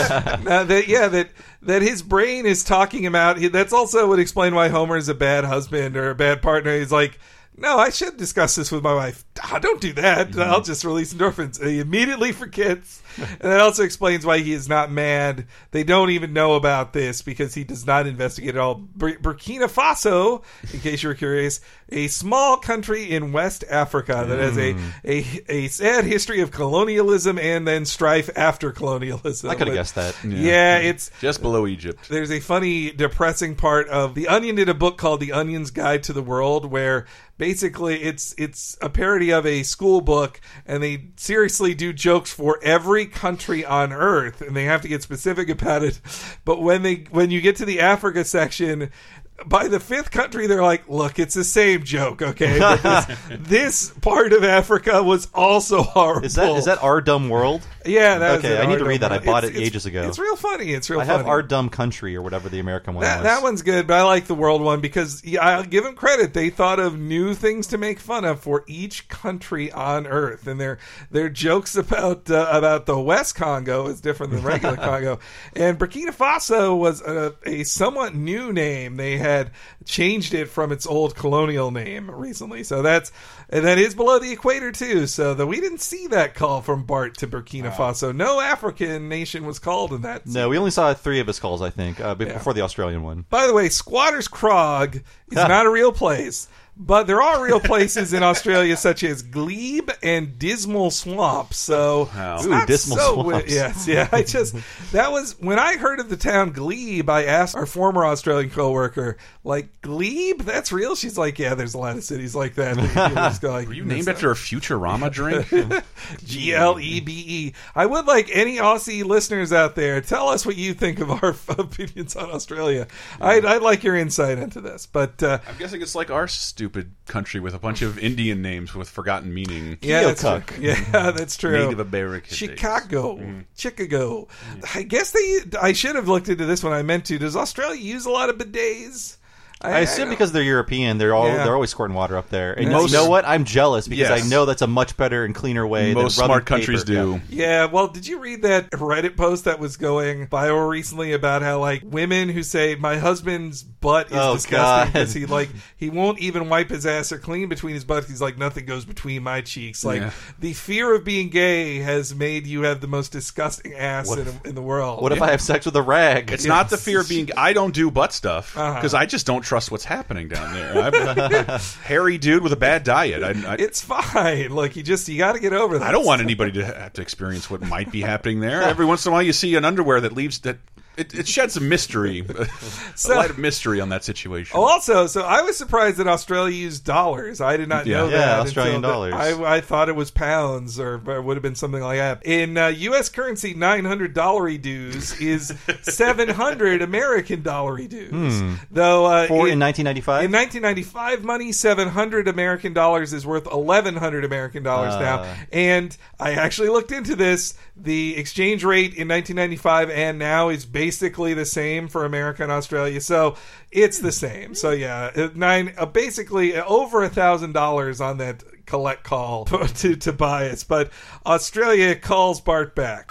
Uh, that, yeah, that that his brain is talking him out. That's also would explain why Homer is a bad husband or a bad partner. He's like, no, I should discuss this with my wife. Ah, don't do that. Mm-hmm. I'll just release endorphins. And he immediately forgets. And that also explains why he is not mad. They don't even know about this because he does not investigate at all. Bur- Burkina Faso, in case you were curious, a small country in West Africa that has a, a, a sad history of colonialism and then strife after colonialism. I could have guessed that. Yeah. yeah, it's... Just below Egypt. There's a funny, depressing part of... The Onion did a book called The Onion's Guide to the World where... Basically, it's it's a parody of a school book, and they seriously do jokes for every country on Earth, and they have to get specific about it. But when they when you get to the Africa section, by the fifth country, they're like, look, it's the same joke, okay? But this, this part of Africa was also horrible. Is that is that Our Dumb World? Yeah, that okay. I need to read that. I bought it ages ago. It's real funny. It's real. I funny. have Our Dumb Country or whatever the American one that, was. That one's good, but I like the world one because yeah, I'll give them credit. They thought of new things to make fun of for each country on Earth, and their their jokes about uh, about the West Congo is different than regular Congo. And Burkina Faso was a, a somewhat new name. They had changed it from its old colonial name recently, so that's and that is below the equator too. So that we didn't see that call from Bart to Burkina Faso. No African nation was called in that. No, we only saw three of his calls, I think, uh, before yeah. the Australian one. By the way, Squatters Crog is not a real place. But there are real places in Australia such as Glebe and Dismal Swamp. So, wow. Ooh, Dismal so Swamps. Weird. Yes, yeah. I just that was when I heard of the town Glebe. I asked our former Australian coworker, like Glebe, that's real? She's like, yeah, there's a lot of cities like that. Just go like, were you named after a Futurama drink? G L E B E. I would like any Aussie listeners out there, tell us what you think of our opinions on Australia. Yeah. I'd, I'd like your insight into this. But uh, I'm guessing it's like our stupid country with a bunch of Indian names with forgotten meaning. Yeah, that's true. Yeah, that's true. Native American. Chicago, mm. Chicago. Yeah. I guess they. I should have looked into this when I meant to. Does Australia use a lot of bidets? I, I assume I because they're European, they're all yeah. they're always squirting water up there. And Most, you know what? I'm jealous because yes. I know that's a much better and cleaner way. Most than smart countries paper. do. Yeah. yeah. Well, did you read that Reddit post that was going viral recently about how like women who say my husband's butt is oh, disgusting because he like he won't even wipe his ass or clean between his butt. He's like nothing goes between my cheeks. Like yeah. the fear of being gay has made you have the most disgusting ass in, in the world. What yeah. if I have sex with a rag? It's yes. not the fear of being. I don't do butt stuff because uh-huh. I just don't trust what's happening down there. Hairy dude with a bad diet. I, I, it's fine. Like you just you got to get over that. I don't want anybody to have to experience what might be happening there. Every once in a while, you see an underwear that leaves that. It, it sheds some mystery, so, a light of mystery on that situation. Oh, also, so I was surprised that Australia used dollars. I did not yeah. know yeah, that. Australian dollars. I, I thought it was pounds, or, or it would have been something like that. In uh, U S currency, nine hundred dollary dues is seven hundred American dollary dues. Hmm. Though uh, For in, in nineteen ninety-five? In nineteen ninety-five money, seven hundred American dollars is worth eleven hundred American dollars uh. now. And I actually looked into this. The exchange rate in nineteen ninety-five and now is basically the same for America and Australia, so it's the same. So yeah, nine uh, basically over a thousand dollars on that collect call to to buy us. But Australia calls Bart back.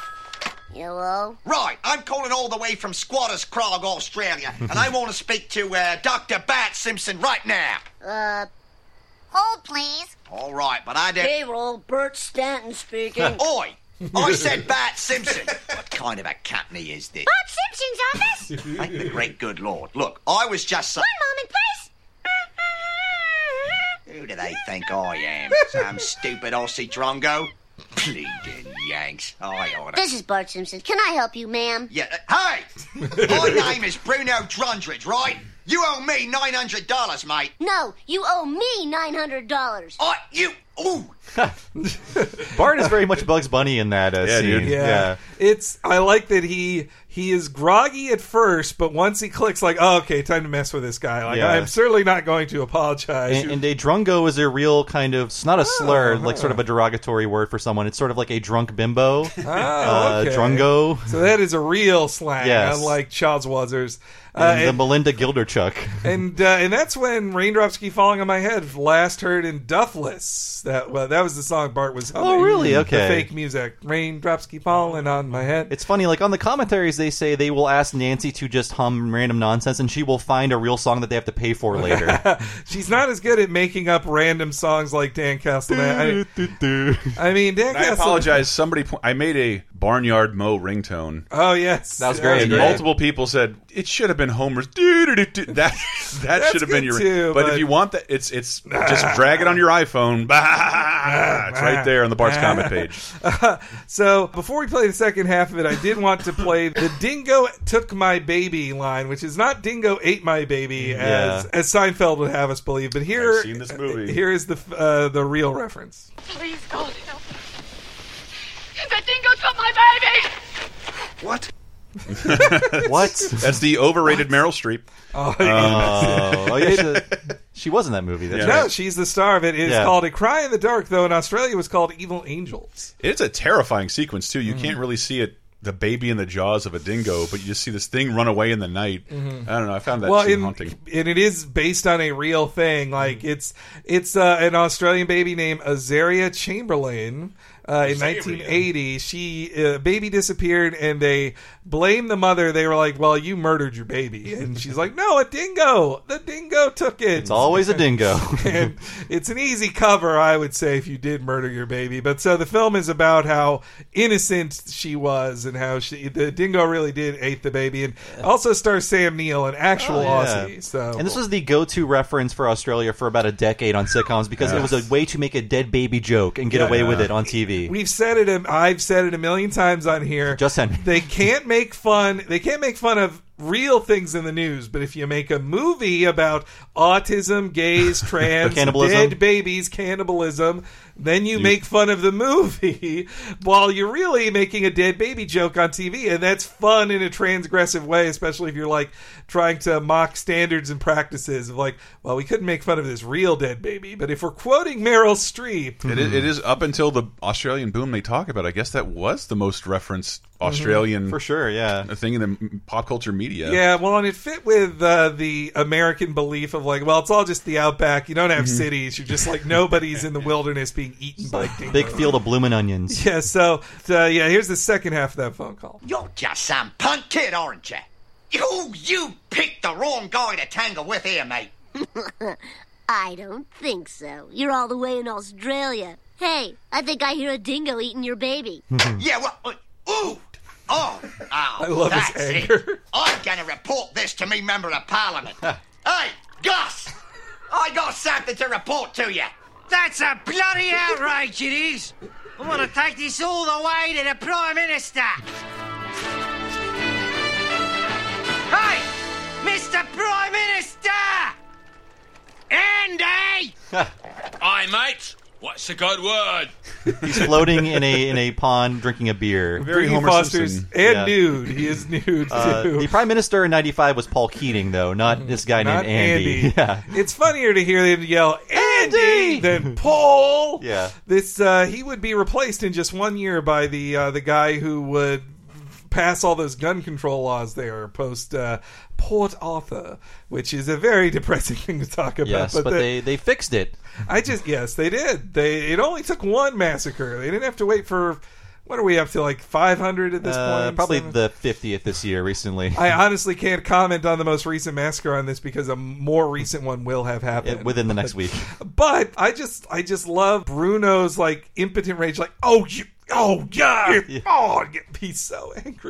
Hello? Right, I'm calling all the way from Squatters Crog, Australia, and I want to speak to uh, Doctor Bart Simpson right now. Uh, hold please. All right, but I don't... Payroll, Bert Stanton speaking. Oi! I said Bart Simpson. What kind of a company is this? Bart Simpson's office? Thank the great good Lord. Look, I was just... One moment, please. Who do they think I am? Some stupid Aussie drongo? Bleeding Yanks. I oughta... This is Bart Simpson. Can I help you, ma'am? Yeah. Uh, hey! My name is Bruno Drundridge, right? You owe me nine hundred dollars, mate. No, you owe me nine hundred dollars. I... You... Ooh. Bart is very much Bugs Bunny in that uh, Yeah, scene. dude. Yeah. Yeah. It's I like that he he is groggy at first, but once he clicks, like, oh, okay, time to mess with this guy. Like, Yeah. I'm certainly not going to apologize. And, and a drungo is a real kind of, it's not a slur, Oh, like sort of a derogatory word for someone. It's sort of like a drunk bimbo. Oh, uh, okay. Drungo. So that is a real slang, Yes. unlike Childswazzers. Uh, And the and, Melinda Gilderchuck. and, uh, and that's when Raindrops Keep Falling on My Head last heard in Duffless. That well, that was the song Bart was humming. Oh, really? Okay. The fake music. Raindrops keep falling on my head. It's funny, like on the commentaries, they say they will ask Nancy to just hum random nonsense, and she will find a real song that they have to pay for later. She's not as good at making up random songs like Dan Castellaneta. I, I mean, Dan I Castellaneta. apologize. Somebody, po- I made a Barnyard Moe ringtone. Oh yes, That was great. And Yeah. multiple people said it should have been Homer's. Doo-doo-doo-doo. That that should have been good your. too, but, but- if you want that, it's it's just drag it on your iPhone. Bah, it's right there on the Bart's comment page. So before we play the second half of it, I did want to play the "Dingo took my baby" line, which is not "Dingo ate my baby" as Yeah. as Seinfeld would have us believe. But here, I've seen this movie. here is the uh, the real reference. Please call him. The dingo took my baby! What? What? That's the overrated Meryl Streep. Oh, Oh, oh, yeah, she, she was in that movie. That's Yeah. no, right. she's the star of it. It's Yeah. called "A Cry in the Dark," though in Australia it was called "Evil Angels." It's a terrifying sequence too. You Mm-hmm. can't really see it. The baby in the jaws of a dingo, but you just see this thing run away in the night. I don't know. I found that Mm-hmm. Well, scene in, haunting. and it is based on a real thing. Like it's it's uh, an Australian baby named Azaria Chamberlain. Uh, in nineteen eighty, she uh, baby disappeared, and they blamed the mother. They were like, "Well, you murdered your baby," and she's like, "No, a dingo. The dingo took it." It's always a dingo. And it's an easy cover, I would say, if you did murder your baby. But so the film is about how innocent she was and how she the dingo really did ate the baby, and also stars Sam Neill, an actual Oh, yeah. Aussie. So And this was the go-to reference for Australia for about a decade on sitcoms because it was a way to make a dead baby joke and get Yeah. away with it on T V. We've said it. I've said it a million times on here. Just Henry. They can't make fun. They can't make fun of real things in the news. But if you make a movie about autism, gays, trans, Cannibalism. dead babies, cannibalism, then you make fun of the movie while you're really making a dead baby joke on T V, and that's fun in a transgressive way, especially if you're like trying to mock standards and practices of like, well, we couldn't make fun of this real dead baby, but if we're quoting Meryl Streep, It is, it is up until the Australian boom they talk about. I guess that was the most referenced Australian For sure, yeah. thing in the pop culture media. yeah, well, and it fit with uh, the American belief of like, well, it's all just the outback. You don't have cities. You're just like nobody's in the wilderness being eaten by dingoes. Big field of bloomin' onions. Yeah, so uh, yeah, here's the second half of that phone call. You're just some punk kid, aren't you? You, you picked the wrong guy to tangle with here, mate. I don't think so. You're all the way in Australia. Hey, I think I hear a dingo eating your baby. Yeah, well, uh, ooh, oh, oh, I love that's his anger. it. I'm gonna report this to me member of parliament. Hey, Gus, I got something to report to you. That's a bloody outrage, it is. I want to take this all the way to the Prime Minister. Hey, Mister Prime Minister! Andy! Aye, mate. What's a good word? He's floating in a in a pond drinking a beer. Very Drinking Homer Foster's Simpson. and Yeah. nude. He is nude Uh, too. the Prime Minister in ninety-five was Paul Keating, though, not this guy Not named Andy. Andy. Yeah. It's funnier to hear them yell Andy than Paul. Yeah. This uh, he would be replaced in just one year by the uh, the guy who would pass all those gun control laws there post uh, Port Arthur, which is a very depressing thing to talk about. Yes, but, the- they, they fixed it. I just yes, they did. They it only took one massacre. They didn't have to wait for what are we up to, like five hundred at this Uh, point? probably Seven- the fiftieth this year, recently. I honestly can't comment on the most recent massacre on this because a more recent one will have happened It- within the next week. But I just I just love Bruno's like impotent rage, like oh you oh yeah, Yeah. oh he's so angry.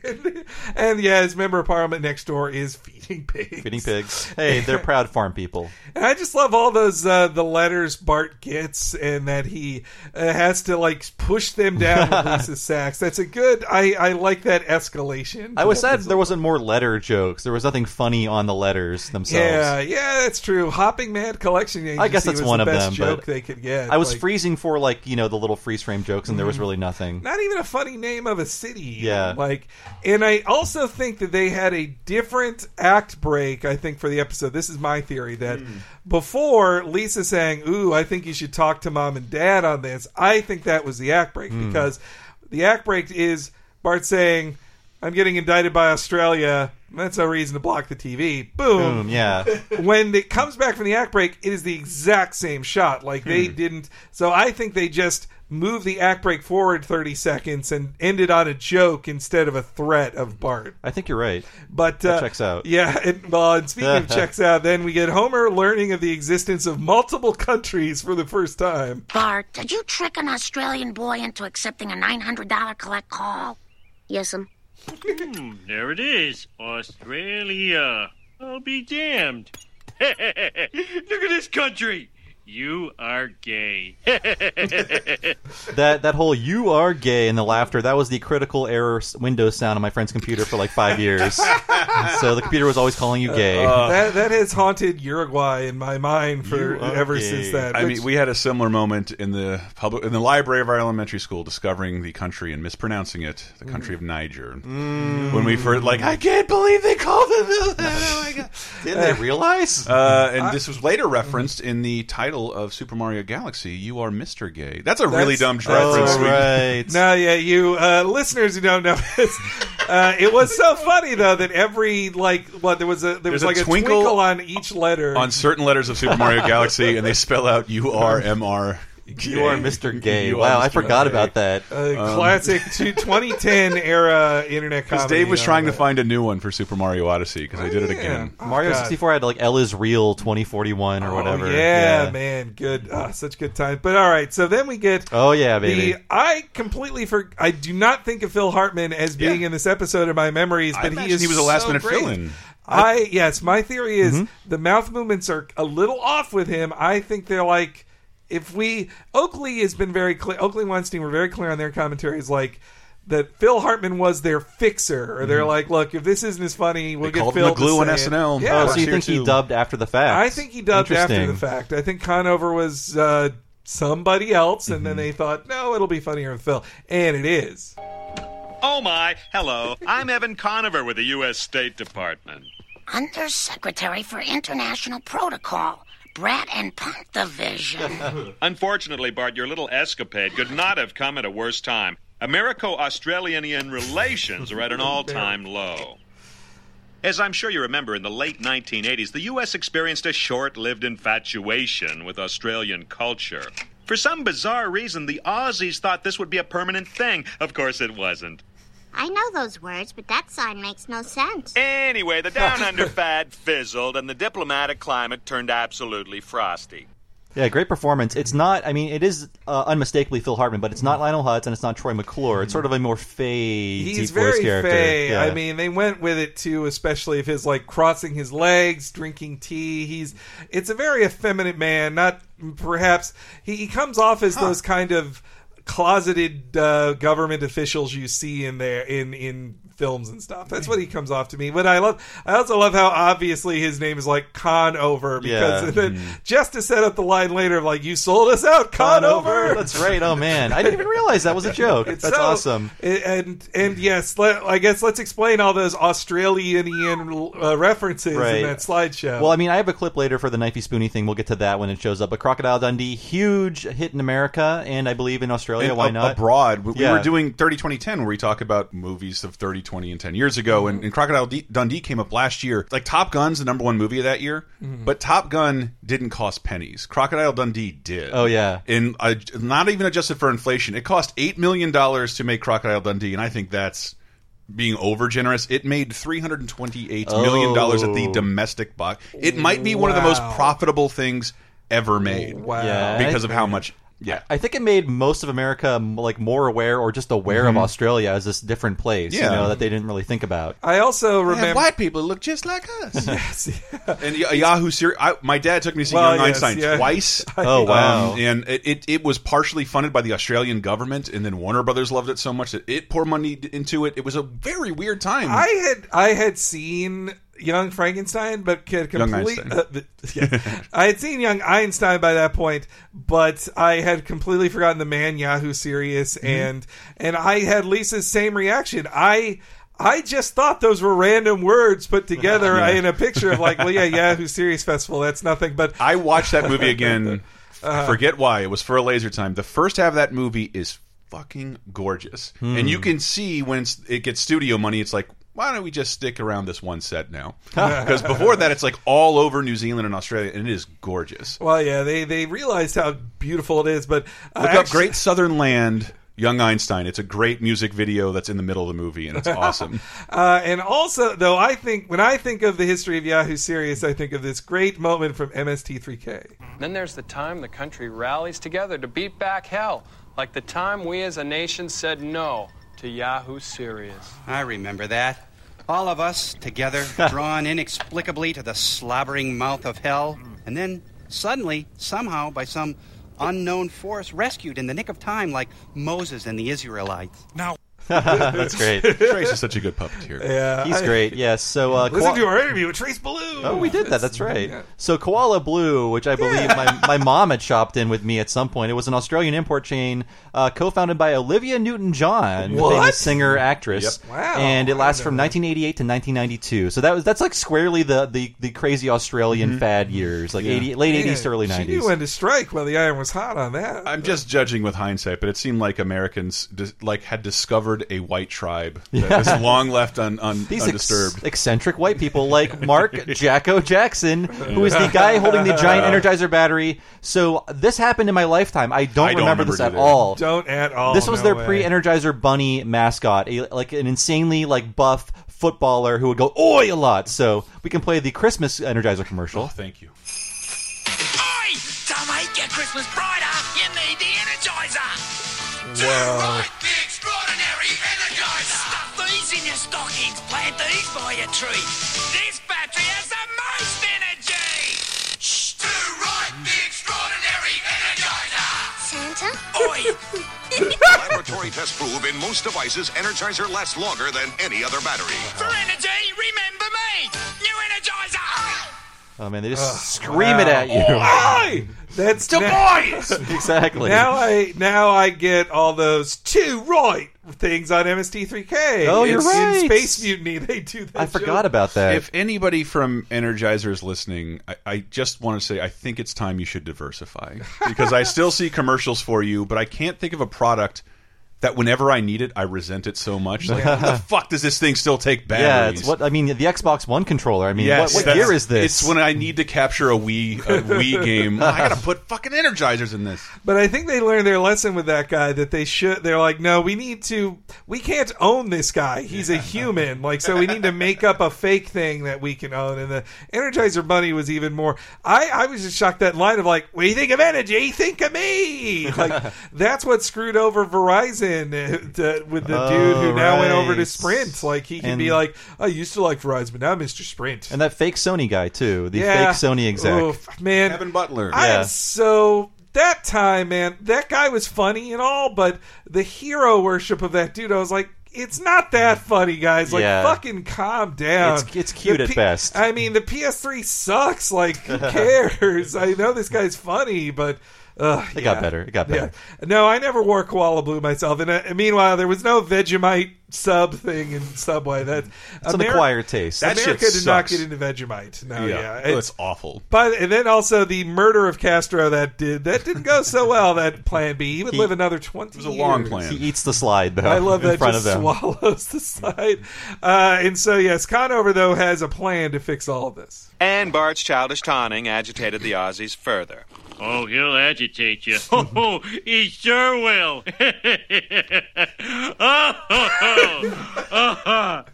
And yeah, his member of parliament next door is feeding pigs. Feeding pigs. Hey, they're proud farm people. And I just love all those uh, the letters Bart gets, and that he uh, has to like push them down with Lisa Sachs. That's a good. I, I like that escalation. I was sad there wasn't more letter jokes. There was nothing funny on the letters themselves. Yeah, yeah, that's true. Hopping Mad Collection Agency I guess that's was one the of best them. joke But they could get. I was like, freezing for like you know the little freeze frame jokes, and there was Mhm. really nothing. Not even a funny name of a city. Yeah. Like, and I also think that they had a different act break, I think, for the episode. This is my theory that Mm. before Lisa saying, ooh, I think you should talk to mom and dad on this, I think that was the act break Mm. because the act break is Bart saying, I'm getting indicted by Australia. That's no reason to block the T V. Boom. Boom, yeah. When it comes back from the act break, it is the exact same shot. Like, they Hmm. didn't. So I think they just moved the act break forward thirty seconds and ended on a joke instead of a threat of Bart. I think you're right. But That uh, checks out. Yeah. It, well, and speaking of checks out, then we get Homer learning of the existence of multiple countries for the first time. Bart, did you trick an Australian boy into accepting a nine hundred dollars collect call? Yes'm. Hmm, there it is. Australia. I'll be damned. Look at this country. You are gay. That that whole "you are gay" and the laughter, that was the critical error s- Windows sound on my friend's computer for like five years. So the computer was always calling you gay. Uh, that that has haunted Uruguay in my mind for You are ever gay. since that. I which- mean, we had a similar moment in the public in the library of our elementary school, discovering the country and mispronouncing it, the country of Niger. Mm. When we first, like, I can't believe they called it. Oh my god! Didn't they realize? Uh, and this was later referenced in the title of Super Mario Galaxy. You are Mister Gay. That's a really dumb reference. Oh, right. No, yeah, you uh, listeners who don't know this, uh, it was so funny though that every like what there was a there was There's like a a twinkle twinkle on each letter on certain letters of Super Mario Galaxy, and they spell out U R M R. You are Mister Gay. You are Wow, I Mister forgot Gay. about that. Uh, Um, classic to twenty ten era internet Because comedy. Dave was on trying to that. find a new one for Super Mario Odyssey because I did it again. Oh, Mario God. sixty-four had like L is Real twenty forty-one or whatever. Oh, yeah, man, good, uh, such good times. But all right, so then we get. Oh yeah, baby. The, I completely for I do not think of Phil Hartman as being Yeah. in this episode in my memories, I but he imagine is he was a last so minute great. fill-in. I yes, my theory is Mm-hmm. the mouth movements are a little off with him. I think they're like if we Oakley has been very clear. Oakley and Weinstein were very clear on their commentaries, like that Phil Hartman was their fixer, or they're Mhm. like, look, if this isn't as funny, we'll They get called Phil him the glue to on say S N L. It. Yeah, Oh, so you Here think he too. dubbed after the fact? I think he dubbed after the Interesting. fact. I think Conover was uh, somebody else, and Mm-hmm. then they thought, no, it'll be funnier with Phil, and it is. Oh, my. Hello. I'm Evan Conover with the U S State Department. Undersecretary for International Protocol, Brat and Punk Division. Unfortunately, Bart, your little escapade could not have come at a worse time. Americo-Australian relations are at an all-time low. As I'm sure you remember, in the late nineteen eighties, the U S experienced a short-lived infatuation with Australian culture. For some bizarre reason, the Aussies thought this would be a permanent thing. Of course it wasn't. I know those words, but that sign makes no sense. Anyway, the down-under fad fizzled, and the diplomatic climate turned absolutely frosty. Yeah, great performance. It's not, I mean, it is uh, unmistakably Phil Hartman, but it's not Lionel Hutz and it's not Troy McClure. It's sort of a more fey, He's deep voice very character. fey. Yeah. I mean, they went with it too, especially if his like crossing his legs, drinking tea. He's it's a very effeminate man. Not perhaps he, he comes off as those kind of closeted uh, government officials you see in there in in films and stuff. That's what he comes off to me. But I love. I also love how obviously his name is like Conover because Yeah. then just to set up the line later of like you sold us out, Conover. That's right. Oh man, I didn't even realize that was a joke. It's That's so- awesome. And and yes, let, I guess let's explain all those Australian uh, references Right. in that slideshow. Well, I mean, I have a clip later for the knifey spoony thing. We'll get to that when it shows up. But Crocodile Dundee, huge hit in America, and I believe in Australia. And Why a- not? abroad? We, we Yeah. were doing thirty twenty ten, where we talk about movies of thirty, twenty, and ten years ago, and, and Crocodile D Dundee came up last year. Like Top Gun's the number one movie of that year, Mhm. but Top Gun didn't cost pennies. Crocodile Dundee did. Oh, yeah. and uh, not even adjusted for inflation, it cost eight million dollars to make Crocodile Dundee, and I think that's being over generous. It made three hundred and twenty-eight million dollars at the Oh. domestic box. It might be one of the most Wow. profitable things ever made. Wow. Yeah, because I- of how much Yeah. I think it made most of America like more aware or just aware Mhm. of Australia as this different place, Yeah. you know, that they didn't really think about. I also They have remember white people who look just like us. yes, yeah. And Y- Yahoo Series. I, my dad took me to see Well, Young yes, Einstein yeah. twice. Oh, wow. Um, and it, it it was partially funded by the Australian government, and then Warner Brothers loved it so much that it poured money into it. It was a very weird time. I had I had seen Young Frankenstein, but could Young complete. Einstein. Uh, but- yeah. I had seen Young Einstein by that point, but I had completely forgotten the Man Yahoo Serious, Mm-hmm. and and I had Lisa's same reaction. I. I just thought those were random words put together Yeah. in a picture of like, well, yeah, Yahoo Serious Festival. That's nothing. But I watched that movie again. Uh-huh. I forget why. It was for a laser time. The first half of that movie is fucking gorgeous, Hmm. and you can see when it's- it gets studio money. It's like, why don't we just stick around this one set now? Because before that, it's like all over New Zealand and Australia, and it is gorgeous. well, yeah, they they realized how beautiful it is. But uh, Look up actually- Great Southern Land, Young Einstein. It's a great music video that's in the middle of the movie, and it's awesome. Uh, and also, though, I think when I think of the history of Yahoo Serious, I think of this great moment from M S T three K. Then there's the time the country rallies together to beat back hell, like the time we as a nation said no to Yahoo Serious. I remember that. All of us together, drawn inexplicably to the slobbering mouth of hell, and then suddenly, somehow, by some unknown force, rescued in the nick of time like Moses and the Israelites. Now, That's great. Trace is such a good puppeteer. Yeah, He's I- great. Yes. So uh, Listen Koa- to our interview with Trace Ballou. Oh, we did that. That's right. Yeah. So Koala Blue, which I believe my, my mom had shopped in with me at some point. It was an Australian import chain uh, co-founded by Olivia Newton-John, the What? famous singer actress. Yep. Wow. And it I lasts didn't from know that. nineteen eighty-eight to nineteen ninety-two. So that was that's like squarely the the, the crazy Australian fad years, like Yeah. eighty, late Man, eighties to early She nineties. knew when to strike while the iron was hot on that. I'm just judging with hindsight, but it seemed like Americans dis like had discovered a white tribe that Yeah. has long left un un These ex- undisturbed. eccentric white people like Mark Jacko Jackson, who is the guy holding the giant Energizer battery. So this happened in my lifetime. I don't, I don't remember, remember this it at either. all. Don't at all. This was no their way. pre-Energizer Bunny mascot, a, like an insanely like buff footballer who would go "oi" a lot. So we can play the Christmas Energizer commercial. Oh, thank you. Oi! To make your Christmas brighter, you need the Energizer. Wow. The extraordinary Energizer. Stuff these in your stockings. Plant these by your tree. This battery has the most energy. Shh. To right, the extraordinary Energizer. Santa? Oi! Laboratory test prove in most devices, Energizer lasts longer than any other battery. For energy, remember me. New Energizer. Oh man, they just scream it at you. Oi! That's To now- boys! Exactly. Now I now I get all those two right things on M S T three K. Oh, you're It's right. In Space Mutiny, they do that. I forgot joke. about that. If anybody from Energizer is listening, I, I just want to say I think it's time you should diversify because I still see commercials for you, but I can't think of a product that whenever I need it, I resent it so much. Like, how the fuck does this thing still take batteries? Yeah, it's what I mean. The Xbox One controller. I mean, Yes, what, what that's- year is this? It's when I need to capture a Wii a Wii game. I gotta put fucking Energizers in this. But I think they learned their lesson with that guy that they should. They're like, no, we need to. We can't own this guy. He's a human. Like, so we need to make up a fake thing that we can own. And the Energizer Bunny was even more. I I was just shocked that line of like, when you think of energy, think of me. Like that's what screwed over Verizon. uh, to- with the Oh, dude who now went over to right. Sprint. Like he can And- be like, I used to like Verizon, but now Mister Sprint. And that fake Sony guy too. The Yeah. fake Sony exec. Oof, man, Kevin Butler. I Yeah. am so that time, man. That guy was funny and all, but the hero worship of that dude, I was like, it's not that funny, guys. Like, Yeah. fucking calm down. It's- it's cute The at P- best. I mean, the P S three sucks. Like, who cares? I know this guy's funny, but. Uh, It got better. It got better. Yeah. No, I never wore Koala Blue myself. And uh, meanwhile, there was no Vegemite sub thing in Subway. That It's an acquired taste. That shit America did not sucks. get into Vegemite. No, Yeah. yeah, Oh, it's awful. But and then also the murder of Castro that did that didn't go so well. That Plan B, he would He- live another twenty. It was a long years. plan. He eats the slide though. I love in that front just of them. swallows the slide. Uh, and so yes, Conover though has a plan to fix all of this. And Bart's childish taunting agitated the Aussies further. Oh, he'll agitate you. Oh, he sure will. oh, oh, oh, oh.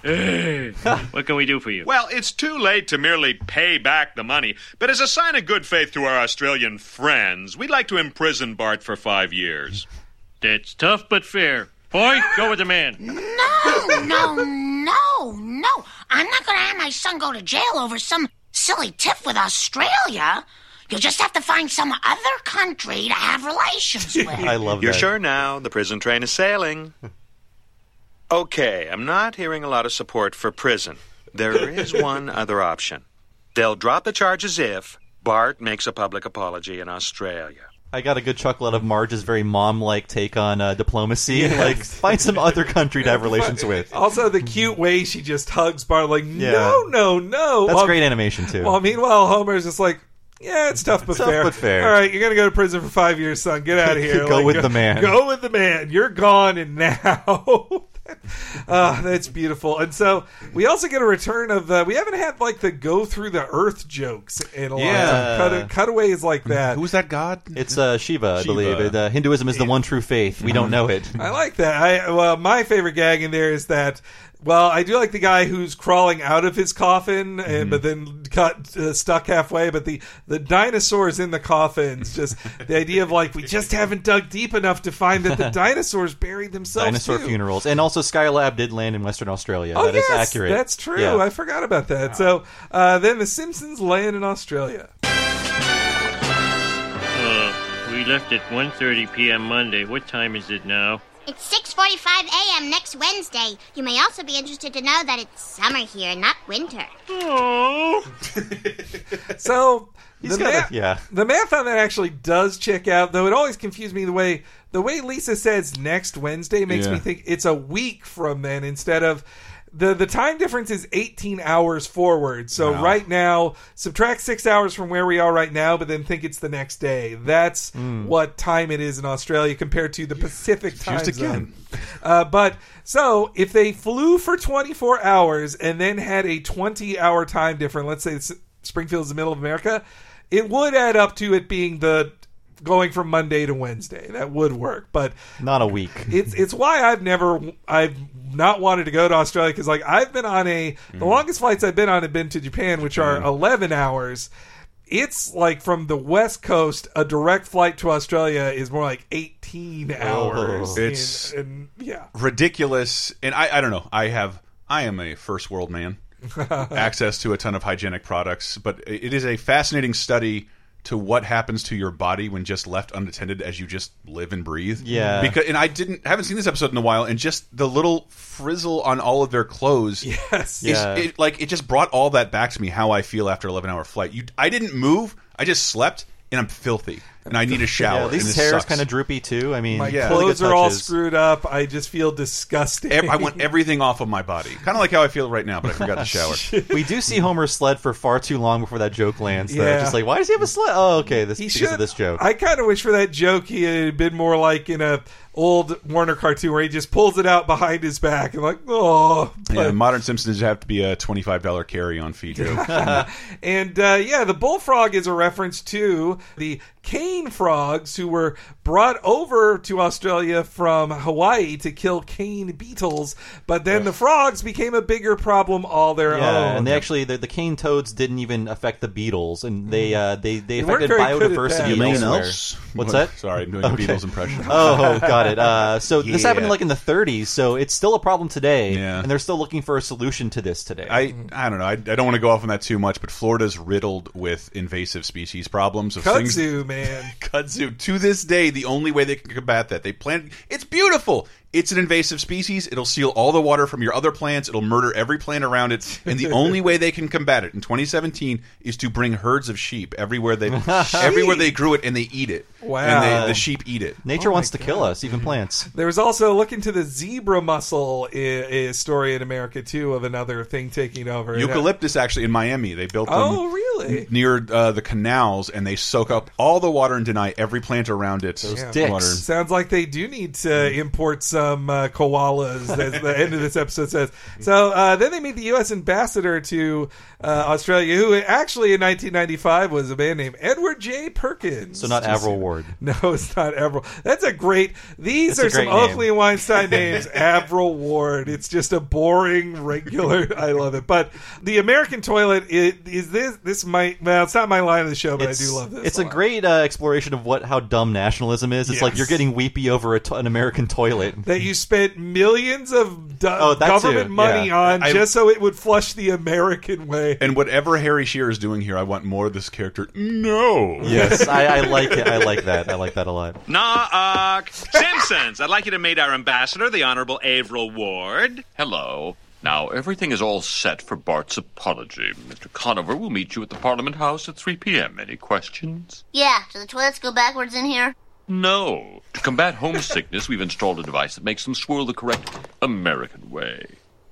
Hey, what can we do for you? Well, it's too late to merely pay back the money, but as a sign of good faith to our Australian friends, we'd like to imprison Bart for five years. That's tough but fair. Boy, go with the man. No, no, no, no. I'm not going to have my son go to jail over some silly tiff with Australia. You'll just have to find some other country to have relations with. I love You're that. sure now? The prison train is sailing. Okay, I'm not hearing a lot of support for prison. There is one other option. They'll drop the charges if Bart makes a public apology in Australia. I got a good chuckle out of Marge's very mom-like take on uh, diplomacy. Yes. Like, find some other country to have relations with. Also, the cute way she just hugs Bart, like, Yeah. no, no, no. That's Well, great animation, too. Well, meanwhile, Homer's just like, yeah, it's tough but Tough fair. but fair. All right, you're going to go to prison for five years, son. Get out of here. Go with the man. Go with the man. You're gone, and now... uh, that's beautiful. And so we also get a return of the... We haven't had, like, the go through the earth jokes in a long Yeah. time. Cut, cutaways like that. Who's that god? It's uh, Shiva, I Shiva. believe. It, uh, Hinduism is the one true faith. We don't know it. I like that. I Well, my favorite gag in there is that... Well, I do like the guy who's crawling out of his coffin, Mm-hmm. and but then got uh, stuck halfway. But the the dinosaurs in the coffins, just the idea of like we just haven't dug deep enough to find that the dinosaurs buried themselves. Dinosaur too. funerals. And also Skylab did land in Western Australia. Oh, That is yes, accurate. that's true. Yeah. I forgot about that. So uh, then the Simpsons land in Australia. Uh, we left at one thirty p.m. Monday. What time is it now? It's six forty-five a.m. next Wednesday. You may also be interested to know that it's summer here, not winter. Oh. So He's the, got a- math, yeah. the math on that actually does check out, though it always confused me the way the way Lisa says next Wednesday makes Yeah. me think it's a week from then instead of the the time difference is eighteen hours forward. So Wow. right now, subtract six hours from where we are right now, but then think it's the next day. That's what time it is in Australia compared to the Pacific time Confused zone. again. Uh, but so if they flew for twenty-four hours and then had a twenty hour time difference, let's say S- Springfield's the middle of America, it would add up to it being the going from Monday to Wednesday. That would work, but Not a week. it's it's why I've never I've not wanted to go to Australia because like I've been on a the longest flights I've been on have been to Japan, which are eleven hours. It's like from the West Coast, a direct flight to Australia is more like eighteen hours. It's in- in- yeah. ridiculous. And I, I don't know. I have I am a first world man. Access to a ton of hygienic products, but it is a fascinating study to what happens to your body when just left unattended as you just live and breathe. Yeah. Because and I didn't haven't seen this episode in a while, and just the little frizzle on all of their clothes. Yes. Is, Yeah. it, like it just brought all that back to me. How I feel after eleven hour flight. You, I didn't move. I just slept, and I'm filthy, and I need a shower. Yeah, and these this hair's sucks. kind of droopy, too. I mean, My really clothes good are all touches. screwed up. I just feel disgusting. Ev- I want everything off of my body, kind of like how I feel right now. But I forgot to shower. We do see Homer's sled for far too long before that joke lands. Though. Yeah. Just like, why does he have a sled? Oh, okay, this He because should. of this joke. I kind of wish for that joke he had been more like in a old Warner cartoon where he just pulls it out behind his back and like, oh. Yeah, modern Simpsons have to be a twenty-five dollar carry-on fee too. And uh, yeah, the bullfrog is a reference to the cane frogs who were brought over to Australia from Hawaii to kill cane beetles, but then the frogs became a bigger problem all their yeah, own. and they actually the, the cane toads didn't even affect the beetles, and they uh, they they They weren't affected very good at that. biodiversity Anything elsewhere. else? What's What? that? Sorry, I'm doing a Beatles impression. Oh, got it. Uh, so this Yeah. happened like in the thirties, so it's still a problem today, Yeah. and they're still looking for a solution to this today. I I don't know. I, I don't want to go off on that too much, but Florida's riddled with invasive species problems. Of things, Kudzu, man. kudzu. To this day, the only way they can combat that, they plant. It's beautiful. It's an invasive species. It'll steal all the water from your other plants. It'll murder every plant around it. And the only way they can combat it in twenty seventeen is to bring herds of sheep everywhere they everywhere they grew it, and they eat it. Wow. And they, the sheep eat it. Nature Oh wants my to kill us, even plants. There was also look into the zebra mussel i- i- story in America too of another thing taking over. Eucalyptus, actually, in Miami, they built them Oh, really? n- near uh, the canals, and they soak up all the water and deny every plant around it. Yeah. Water. Sounds like they do need to import some uh, koalas, as the end of this episode says. So uh, then they meet the U S ambassador to uh, Australia, who actually in nineteen ninety-five was a man named Edward J. Perkins. So not Avril Ward. Ward. No, it's not Avril. That's a great. These It's a are some great name. Oakley and Weinstein names. Avril Ward. It's just a boring, regular. I love it. But the American toilet it, is this. This might. Well, it's not my line of the show, but It's, I do love this. it's a a lot. great uh, exploration of what how dumb nationalism is. It's like Yes. you're getting weepy over a to- an American toilet. That you spent millions of do- Oh, that government too, money yeah. on I- just so it would flush the American way. And whatever Harry Shearer is doing here, I want more of this character. No. Yes, I, I like it. I like that. I like that a lot. Nah, Simpsons, I'd like you to meet our ambassador, the Honorable Avril Ward. Hello. Now, everything is all set for Bart's apology. Mister Conover will meet you at the Parliament House at three p.m. Any questions? Yeah, do the toilets go backwards in here? No. To combat homesickness, we've installed a device that makes them swirl the correct American way.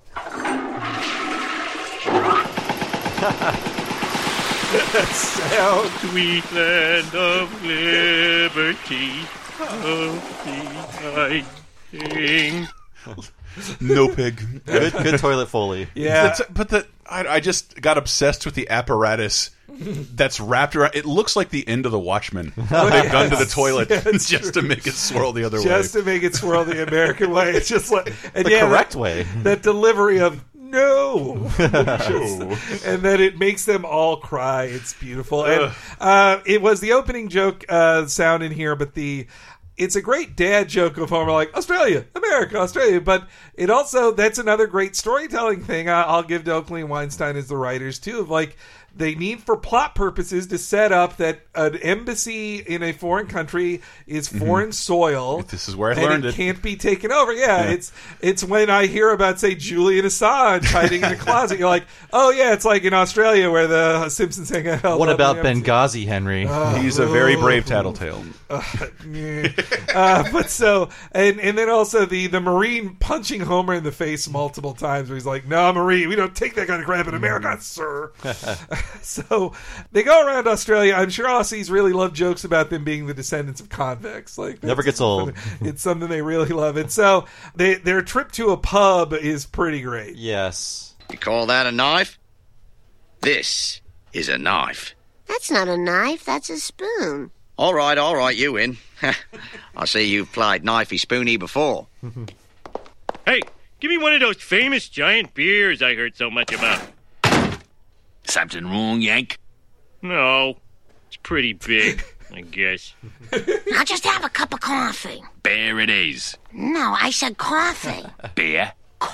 Sound. Sweet land of liberty, of the king. No pig. Good, good toilet Foley. Yeah. That's- but the I, I just got obsessed with the apparatus that's wrapped around. It looks like the end of the Watchmen. Oh, They've yes. done to the toilet Yeah, it's just to make it swirl the other Just way. to make it swirl the American way. It's just like and The yeah, correct that, way. That delivery of no, Just- and then it makes them all cry. It's beautiful. And uh, it was the opening joke uh, sound in here, but the. It's a great dad joke of Homer, like, Australia, America, Australia. But it also, that's another great storytelling thing I- I'll give to Oakley and Weinstein as the writers, too, of like, they need for plot purposes to set up that an embassy in a foreign country is foreign soil. This is where I and learned it. it. can't be taken over. Yeah, Yeah. it's it's when I hear about, say, Julian Assange hiding in a closet. You're like, oh, yeah, it's like in Australia where the Simpsons hang out. What about Lovely embassy. Benghazi, Henry? Oh. He's a very brave tattletale. Uh, yeah. uh, but so, and and then also the the Marine punching Homer in the face multiple times, where he's like, "No, Marine, we don't take that kind of crap in America, sir." So they go around Australia. I'm sure Aussies really love jokes about them being the descendants of convicts. Like Never that's gets old. something- It's something they really love. And so they, their trip to a pub is pretty great. Yes. You call that a knife? This is a knife. That's not a knife, that's a spoon. All right, all right, you win. I see you've played knifey spoony before. Hey, give me one of those famous giant beers I heard so much about. Something wrong, Yank? No, it's pretty big, I guess. I'll just have a cup of coffee. Bear it is. No, I said coffee. Beer.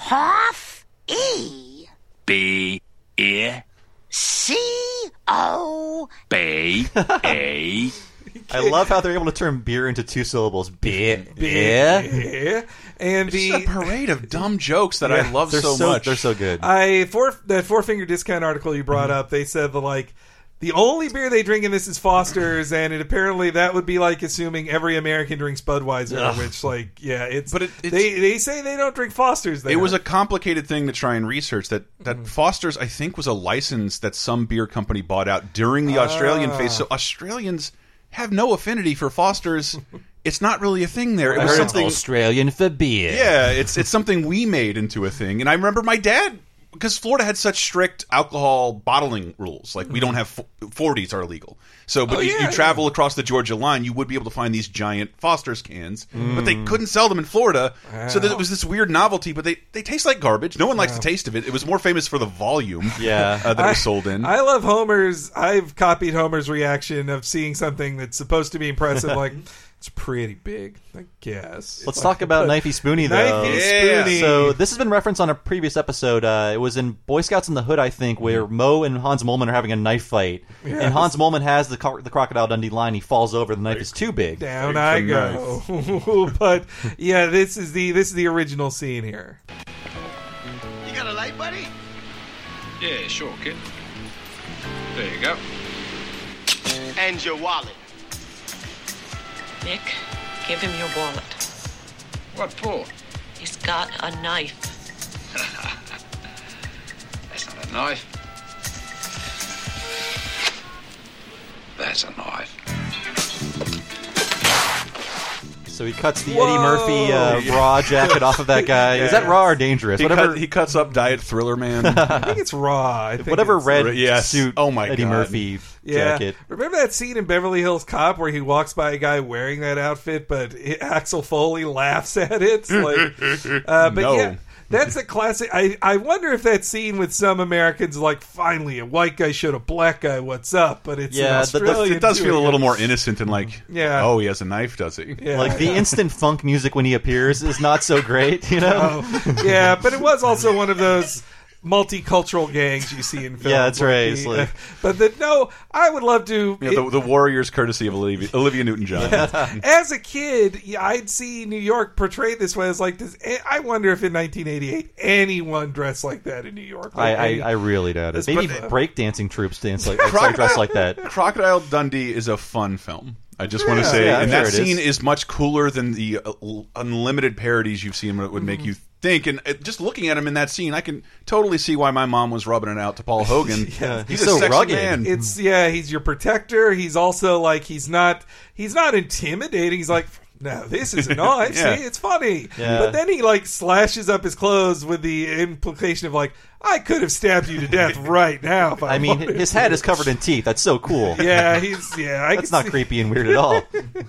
Coffee. B. Ear. C O. B. A. I love how they're able to turn beer into two syllables. Beer. Beer. Yeah. And It's the a parade of dumb jokes that Yeah, I love They're so, so, much. they're so good. I four that four finger discount article you brought up, they said the like the only beer they drink in this is Foster's, and it apparently that would be like assuming every American drinks Budweiser, Ugh. which like yeah, it's But it- it's- they they say they don't drink Foster's. There. It was a complicated thing to try and research. That that Foster's, I think, was a license that some beer company bought out during the Australian Ah. phase. So Australians have no affinity for Foster's. It's not really a thing there. It I was heard it's something. Australian for beer. Yeah, it's it's something we made into a thing. And I remember my dad, because Florida had such strict alcohol bottling rules. Like, we don't have forties are illegal. So, but Oh, you, yeah, you travel across the Georgia line, you would be able to find these giant Foster's cans, but they couldn't sell them in Florida. So there was this weird novelty, but they, they taste like garbage. No one likes the taste of it. It was more famous for the volume Yeah. uh, that it was sold in. I love Homer's. I've copied Homer's reaction of seeing something that's supposed to be impressive, like it's pretty big, I guess. Let's Like, talk about but- Knifey Spoony, though. Knifey Yeah. Spoony. So this has been referenced on a previous episode. Uh, it was in Boy Scouts in the Hood, I think, where Mo and Hans Molman are having a knife fight. Yes. And Hans Molman has the, co- the Crocodile Dundee line. He falls over. The knife is too big. Down Big I for go. But yeah, this is the this is the original scene here. You got a light, buddy? Yeah, sure, kid. There you go. And your wallet. Nick, give him your wallet. What for? He's got a knife. That's not a knife. That's a knife. So he cuts the Whoa. Eddie Murphy uh, raw jacket off of that guy. Is that raw or dangerous? he, Whatever. cut, he cuts up Diet Thriller Man. I think it's raw. I think Whatever it's- red Yes. suit Oh, my Eddie God. Murphy Yeah. jacket. Remember that scene in Beverly Hills Cop where he walks by a guy wearing that outfit, but Axel Foley laughs at it? Like, uh, but No. yeah. That's a classic. I, I wonder if that scene with some Americans like, finally, a white guy showed a black guy what's up, but it's Yeah, an the- the- Australian It does feel a doing little it. more innocent and like, Yeah. oh, he has a knife, does he? Yeah. Like the instant funk music when he appears is not so great, you know? Oh, yeah, but it was also one of those multicultural gangs you see in films. Yeah, that's like right. the- It's like- but the, no, I would love to. Yeah, the, the Warriors, courtesy of Olivia, Olivia Newton-John. As a kid, yeah, I'd see New York portrayed this way. As like this. I wonder if in nineteen eighty-eight anyone dressed like that in New York. Like I, any- I, I really doubt it. It's Maybe but- breakdancing troops dance like, like dress like that. Crocodile Dundee is a fun film. I just want to Yeah. say, Yeah, I'm and sure that it scene is. is. much cooler than the uh, unlimited parodies you've seen that would make you think. And uh, just looking at him in that scene, I can totally see why my mom was rubbing it out to Paul Hogan. Yeah, he's, he's a so sexy rugged. man. It's yeah, he's your protector. He's also like he's not he's not intimidating. He's like, no, this is a knife. Yeah. See, it's funny. Yeah. But then he like slashes up his clothes with the implication of like, I could have stabbed you to death right now. If I, I mean, wanted his to. head is covered in teeth. That's so cool. Yeah, he's yeah. I That's can not see- creepy and weird at all.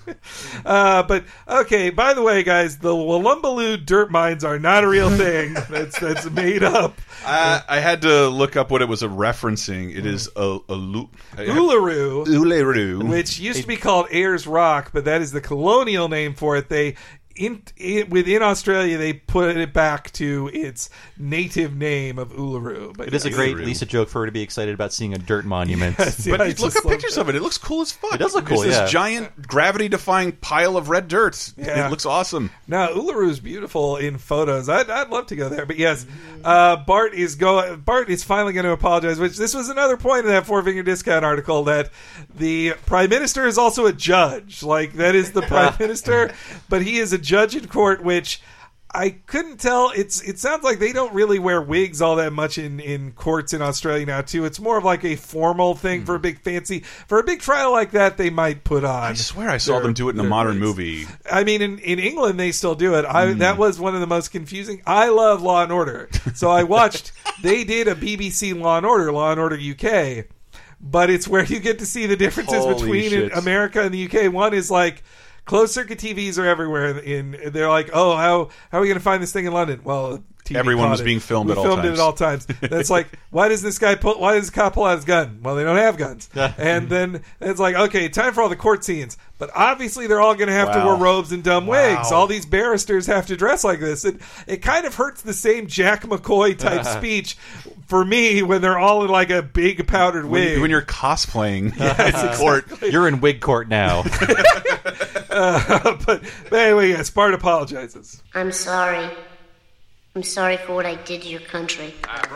Uh, but okay. By the way, guys, the Wallumballoo dirt mines are not a real thing. That's that's made up. I, I had to look up what it was a referencing. It is a, a lu- Uluru, Uluru, which used to be called Ayers Rock, but that is the colonial name for it. They in, in within Australia they put it back to its native name of Uluru. But It is a yes. great Lisa joke for her to be excited about seeing a dirt monument. Yes, yeah, But I look just at love pictures that. of it. It looks cool as fuck. It does look cool, There's yeah. this giant gravity-defying pile of red dirt. Yeah. It looks awesome. Now Uluru is beautiful in photos. I'd, I'd love to go there, but yes, uh, Bart is go. Bart is finally going to apologize. Which this was another point in that Four Finger Discount article that the Prime Minister is also a judge. Like that is the Prime Minister, but he is a judge in court. Which I couldn't tell. It's it sounds like they don't really wear wigs all that much in, in courts in Australia now too. It's more of like a formal thing for a big fancy for a big trial like that. They might put on. I swear I saw their- them do it in a their modern wigs. movie. I mean, in, in England, they still do it. I That was one of the most confusing. I love Law and Order. So I watched, they did a B B C Law and Order, Law and Order U K, but it's where you get to see the differences Holy between shit. America and the U K. One is like, closed circuit T Vs are everywhere. In They're like, oh, how, how are we going to find this thing in London? Well, T V Everyone caught was it. being filmed we at all filmed times. it at all times. That's like, why does this guy pull? Why does this cop pull out his gun? Well, they don't have guns. And then it's like, okay, time for all the court scenes. But obviously, they're all going to have to Wow. wear robes and dumb Wow. wigs. All these barristers have to dress like this. It it kind of hurts the same Jack McCoy type speech for me when they're all in like a big powdered When, wig. you- when you're cosplaying Yes, in court. You're in wig court now. uh, but, but anyway, yes, Bart apologizes. I'm sorry. I'm sorry for what I did to your country.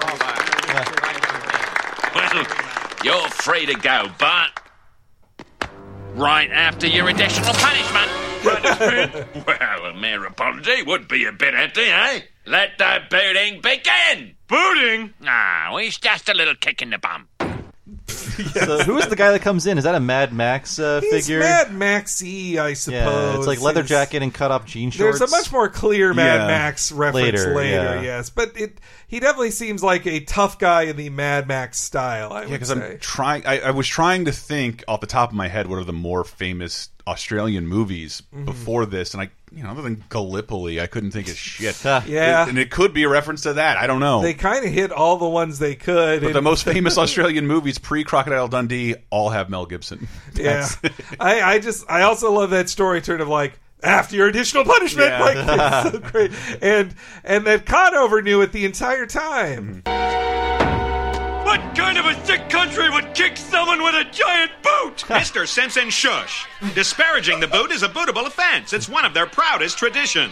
Well, you're free to go, but right after your additional punishment. Well, a mere apology would be a bit empty, eh? Let the booting begin! Booting? Ah, it's just a little kick in the bum. So who is the guy that comes in? Is that a Mad Max uh, He's figure? Mad Maxy, I suppose. Yeah, it's like leather He's- jacket and cut off jean shorts. There's a much more clear Mad Yeah. Max reference Later, later, yeah. yes. But it he definitely seems like a tough guy in the Mad Max style, I Yeah, would because say. I'm trying. I, I was trying to think off the top of my head what are the more famous Australian movies Mhm. before this, and I, you know, other than Gallipoli, I couldn't think of shit. Yeah. It- and it could be a reference to that. I don't know. They kind of hit all the ones they could. but and- the most famous Australian movies pre Crocodile Dundee all have Mel Gibson. Yeah. I, I just I also love that story turn of like after your additional punishment. Yeah. Like it's so great. And and that Conover knew it the entire time. What kind of a sick country would kick someone with a giant boot? Mister Simpson, shush. Disparaging the boot is a bootable offense. It's one of their proudest traditions.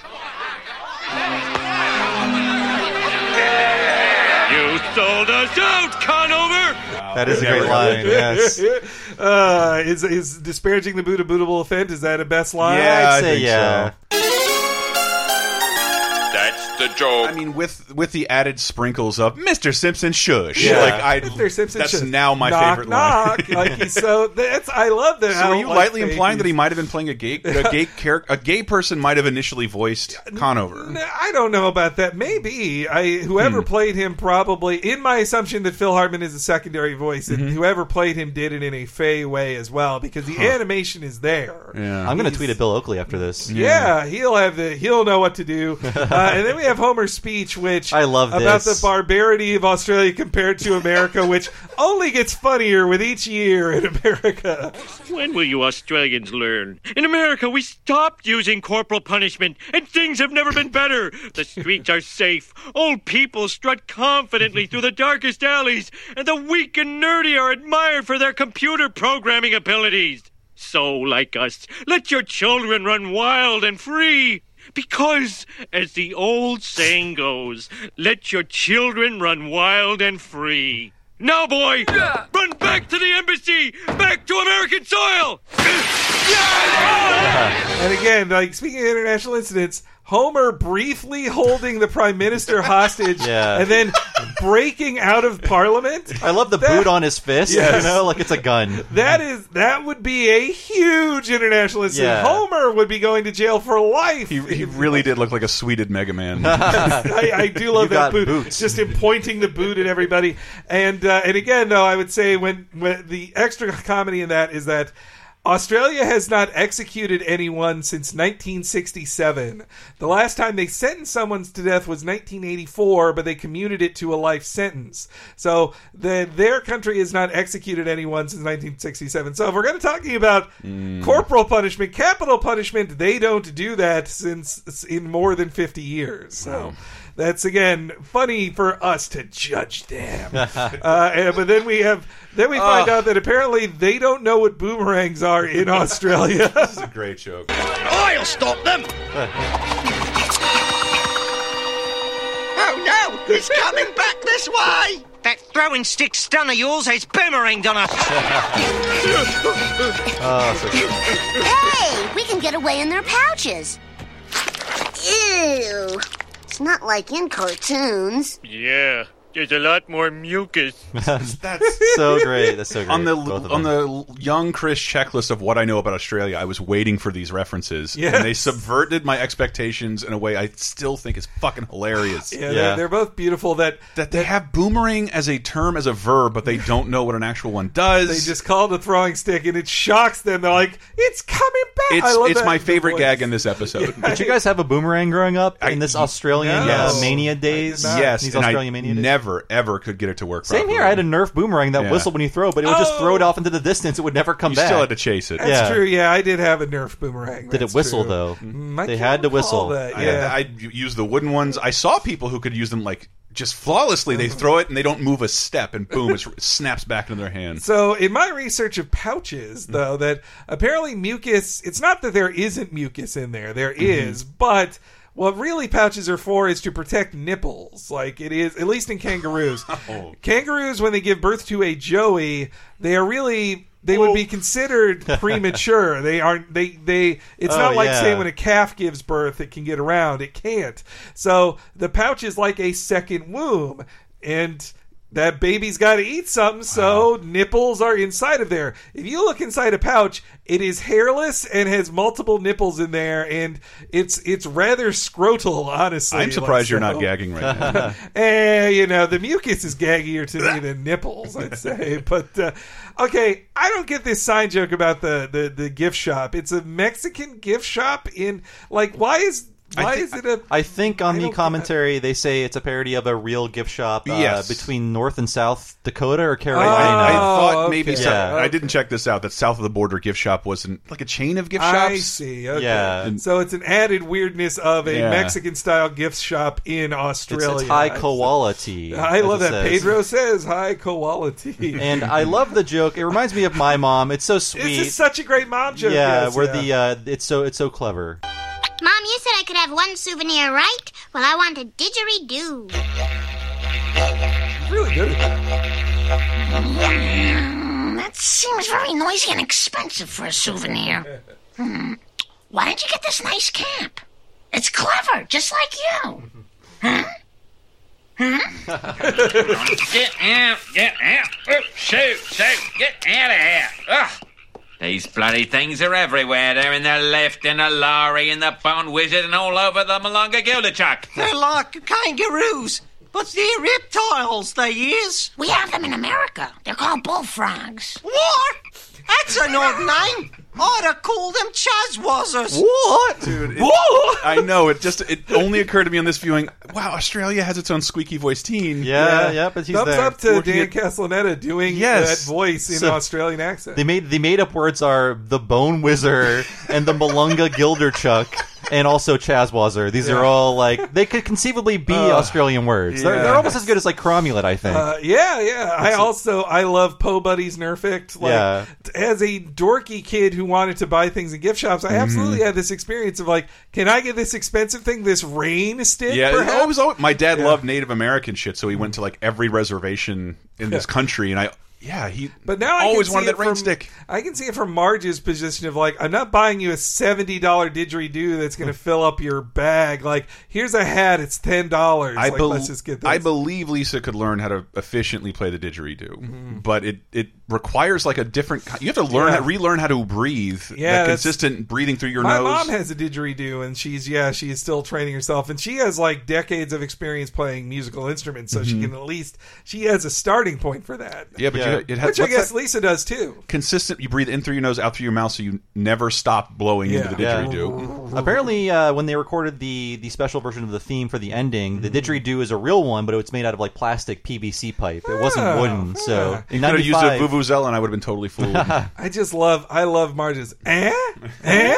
You sold us out, Conover! That is a great line, yes. uh, is is disparaging the boot a bootable offense? Is that a best line? Yeah, I'd say yeah. That's the joke. I mean, with with the added sprinkles of Mister Simpson shush. Yeah. Like I, Mister Simpson that's shush. now my knock, favorite knock. line. Like he's so that's I love that. So how, are you like, lightly fake implying that he he's- might have been playing a gay a gay character? A gay person might have initially voiced Conover. I don't know about that. Maybe I whoever Hmm. played him probably in my assumption that Phil Hartman is a secondary voice, and Mhm. whoever played him did it in a Fey way as well because the Huh. animation is there. I'm going to He's- tweet at Bill Oakley after this. Yeah, he'll have the he'll know what to do. Uh, and then we have Homer's speech, which I love about this. the barbarity of Australia compared to America, which only gets funnier with each year in America. When will you Australians learn? In America, we stopped using corporal punishment, and things have never been better. The streets are safe. Old people strut confidently through the darkest alleys, and the weak and nerdy are admired for their computer programming abilities. So, like us, let your children run wild and free. Because, as the old saying goes, let your children run wild and free. Now, boy, run back to the embassy! Back to American soil! And again, like speaking of international incidents, Homer briefly holding the prime minister hostage Yeah. and then breaking out of parliament. I love the boot on his fist, Yes. you know, like it's a gun. That is that would be a huge international incident. Yeah. Homer would be going to jail for life. He, he really did look like a sweeted Mega Man. I, I do love You that got boot. boots. Just him pointing the boot at everybody. And uh, and again, though, I would say when, when the extra comedy in that is that Australia has not executed anyone since nineteen sixty-seven. The last time they sentenced someone to death was nineteen eighty-four, but they commuted it to a life sentence. So the, their country has not executed anyone since nineteen sixty-seven. So if we're going to talking about Mm. corporal punishment, capital punishment, they don't do that since in more than fifty years. So that's again funny for us to judge them. uh, and, but then we have then we find Oh. out that apparently they don't know what boomerangs are in Australia. This is a great joke. I'll stop them! Oh no! It's coming back this way! That throwing stick stun of yours has boomeranged on us. Oh, so cute. Hey, we can get away in their pouches. Ew. It's not like in cartoons. Yeah, there's a lot more mucus. That's so great. That's so great. On the Both of on them. the young Chris checklist of what I know about Australia, I was waiting for these references, Yes. and they subverted my expectations in a way I still think is fucking hilarious. Yeah, They're, they're both beautiful. That that they have boomerang as a term, as a verb, but they don't know what an actual one does. they just call it a throwing stick, and it shocks them. They're like, "It's coming back!" It's I love it's that my in the favorite voice. gag in this episode. Did you guys have a boomerang growing up in this Australian No. uh, mania days? Yes, These and Australian I mania days? never ever could get it to work. Same properly. here. I had a Nerf boomerang that Yeah. whistled when you throw, but it would just throw it off into the distance. It would never come You back. still had to chase it. That's Yeah. true. Yeah, I did have a Nerf boomerang. Did it That's whistle, true. though? Mm, I They can't had to recall whistle. That. I, Yeah. I use the wooden ones. I saw people who could use them like just flawlessly. They throw it and they don't move a step, and boom, it snaps back into their hand. So, in my research of pouches, though, that apparently mucus, it's not that there isn't mucus in there, there is, but what really pouches are for is to protect nipples. Like it is, at least in kangaroos. Oh. Kangaroos, when they give birth to a joey, they are really. They would be considered premature. They aren't. They. They. It's Oh, not like yeah. say when a calf gives birth, it can get around. It can't. So the pouch is like a second womb, and that baby's got to eat something. So nipples are inside of there. If you look inside a pouch, it is hairless and has multiple nipples in there, and it's it's rather scrotal. Honestly, I'm surprised Like, you're so- not gagging right now. Eh, you know, the mucus is gaggier to me than nipples, I'd say. But, uh, okay, I don't get this sign joke about the, the, the gift shop. It's a Mexican gift shop in, like, why is... Why thi- is it a? I think on I the don't commentary they say it's a parody of a real gift shop uh, Yes. between North and South Dakota or Carolina. I, I thought Oh, maybe okay. so- Yeah. I didn't check this out. That south of the border gift shop wasn't like a chain of gift I shops. see. Okay. Yeah. And so it's an added weirdness of a Yeah. Mexican style gift shop in It's, Australia. it's high quality. I as love it that. says. Pedro says high quality. And I love the joke. It reminds me of my mom. It's so sweet. This is such a great mom joke. yeah, yes, where yeah. the uh, it's so it's so clever. Mom, you said I could have one souvenir, right? Well, I want a didgeridoo. Really good at that. Mm, that seems very noisy and expensive for a souvenir. Hmm. Why did you get this nice cap? It's clever, just like you. Get out, get out. Oh, shoot, shoot, get out of here. Ugh. These bloody things are everywhere. They're in the lift, in the lorry, in the Bone Wizard, and all over the Malunga Gilderchuck. They're like kangaroos, but they're reptiles, they is. We have them in America. They're called bullfrogs. What? That's an odd name. I'd have called them Chazwazzers. What? Dude, it, What? I know, it just it only occurred to me on this viewing, wow, Australia has its own squeaky voice teen. Yeah, yeah, but he's Thumbs there. up to Working Dan it- Castellaneta doing Yes. that voice in So- an Australian accent. They made the made up words are the Bone Wizard and the Malunga Gilderchuck and also Chazwazzer. These Yeah. are all like they could conceivably be Uh, Australian words. They're, yeah. they're almost as good as like Cromulent, I think. Uh, yeah, yeah. I also I love Po Buddy's Nerfect. Like, Yeah. as a dorky kid who wanted to buy things in gift shops, I absolutely had this experience of like, can I get this expensive thing, this rain stick? Yeah, perhaps? it was always, my dad Yeah. loved Native American shit, so he went to like every reservation in this country, and I, yeah, he But now I always can wanted see that it rain from, stick. I can see it from Marge's position of like, I'm not buying you a seventy dollar didgeridoo that's going to fill up your bag. Like, here's a hat, it's ten dollars. I, Like, bel- let's just get this. I believe Lisa could learn how to efficiently play the didgeridoo, Mm-hmm. but it, it requires like a different. You have to learn, Yeah. how, relearn how to breathe. Yeah, that that's- consistent breathing through your My nose. mom has a didgeridoo, and she's yeah, she is still training herself, and she has like decades of experience playing musical instruments, so she Mhm. can at least she has a starting point for that. Yeah, but Yeah. You, it has, which I what's guess that Lisa does too. consistent. You breathe in through your nose, out through your mouth, so you never stop blowing into the Yeah. didgeridoo. Apparently, uh, when they recorded the the special version of the theme for the ending, the didgeridoo is a real one, but it's made out of like plastic P V C pipe. It wasn't Oh, wooden. So yeah. in You could have used a ninety-five vuvuzela, and I would have been totally fooled. I just love I love Marge's eh eh.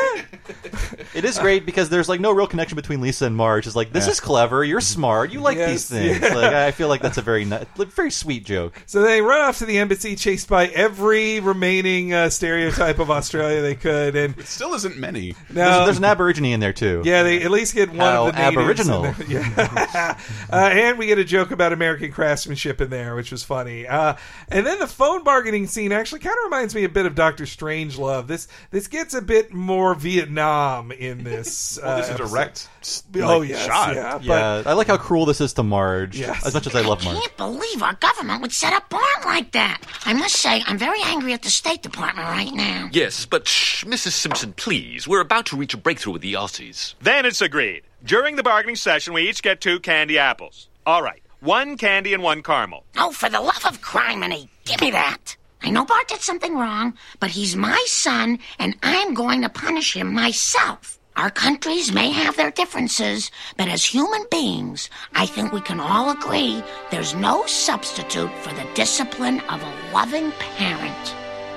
it is great because there's like no real connection between Lisa and Marge. It's like this Yeah. is clever. You're smart. You like Yes, these things. yeah. Like I feel like that's a very ni- very sweet joke. So they run off to the embassy, chased by every remaining uh, stereotype of Australia they could, and It still isn't many. no, There's, there's an Aborigine in there too. Yeah, they at least get one How of the natives aboriginal. in there. Yeah. uh, and we get a joke about American craftsmanship in there, which was funny. Uh, and then the phone bargaining scene actually kind of reminds me a bit of Doctor Strangelove. This this gets a bit more Vietnam in this. Well, this uh, is a direct episode. Oh like, yes, shot. yeah. But Yeah, I like how cruel this is to Marge. Yes. As much as I love Marge. Can't believe our government would set up barn like that. I must say, I'm very angry at the State Department right now. Yes, but shh, Missus Simpson, please. We're about to reach a breakthrough with the Aussies. Then it's agreed. During the bargaining session, we each get two candy apples. All right, one candy and one caramel. Oh, for the love of criminy, give me that. I know Bart did something wrong, but he's my son, and I'm going to punish him myself. Our countries may have their differences, but as human beings, I think we can all agree there's no substitute for the discipline of a loving parent.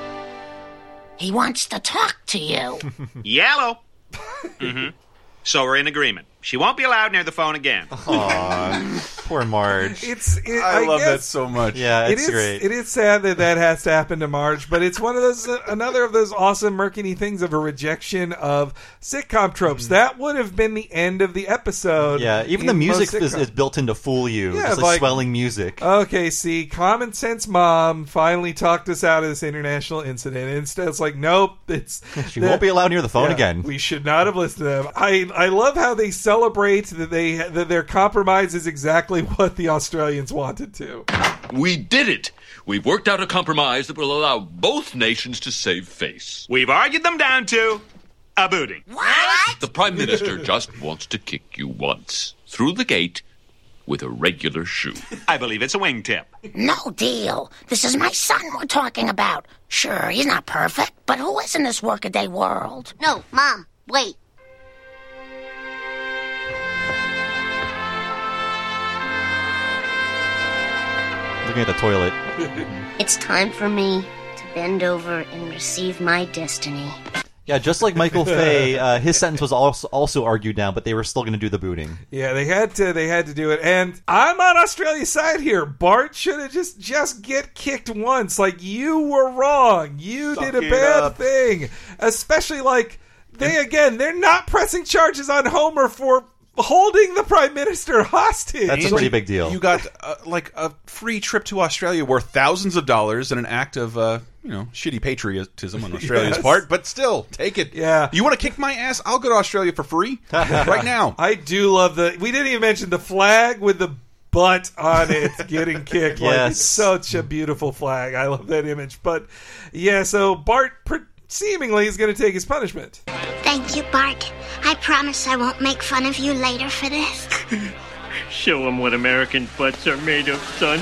He wants to talk to you. Yellow. Mm-hmm. So we're in agreement. She won't be allowed near the phone again. Aw, poor Marge. It's. It, I, I love guess, that so much. Yeah, It it's is, great. it is sad that that has to happen to Marge, but it's one of those uh, another of those awesome murky things of a rejection of sitcom tropes. That would have been the end of the episode. Yeah, even the in music most is, sitcoms. is built in to fool you. Yeah, Just like, like- swelling music. Okay, see, common sense mom finally talked us out of this international incident. Instead, it's like, nope, it's She won't be allowed near the phone Yeah, again. We should not have listened to them. I, I love how they celebrate that they that their compromise is exactly what the Australians wanted to. We did it! We've worked out a compromise that will allow both nations to save face. We've argued them down to a booting. What? The Prime Minister just wants to kick you once. Through the gate with a regular shoe. I believe it's a wingtip. No deal. This is my son we're talking about. Sure, he's not perfect, but who is in this workaday world? No, Mom, wait. Looking at the toilet. It's time for me to bend over and receive my destiny. Yeah, just like Michael Fay, uh, his sentence was also also argued down, but they were still going to do the booting. Yeah, they had to. They had to do it, and I'm on Australia's side here. Bart should have just just get kicked once. Like, you were wrong. You Suck did a it bad up. thing. Especially like they again. They're not pressing charges on Homer for holding the Prime Minister hostage. That's a pretty big deal. You got uh, like a free trip to Australia worth thousands of dollars and an act of uh, you know, shitty patriotism on Australia's Yes. part, but still, take it. Yeah. You want to kick my ass? I'll go to Australia for free right now. I do love the. We didn't even mention the flag with the butt on it getting kicked. Like, Yes. it's such a beautiful flag. I love that image. But yeah, so Bart pre- seemingly is going to take his punishment. Thank you, Bart. I promise I won't make fun of you later for this. Show them what American butts are made of, son.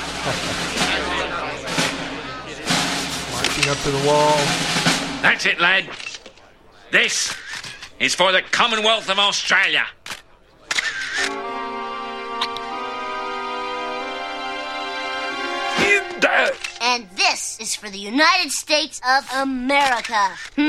Marching up to the wall. That's it, lad. This is for the Commonwealth of Australia. And this is for the United States of America.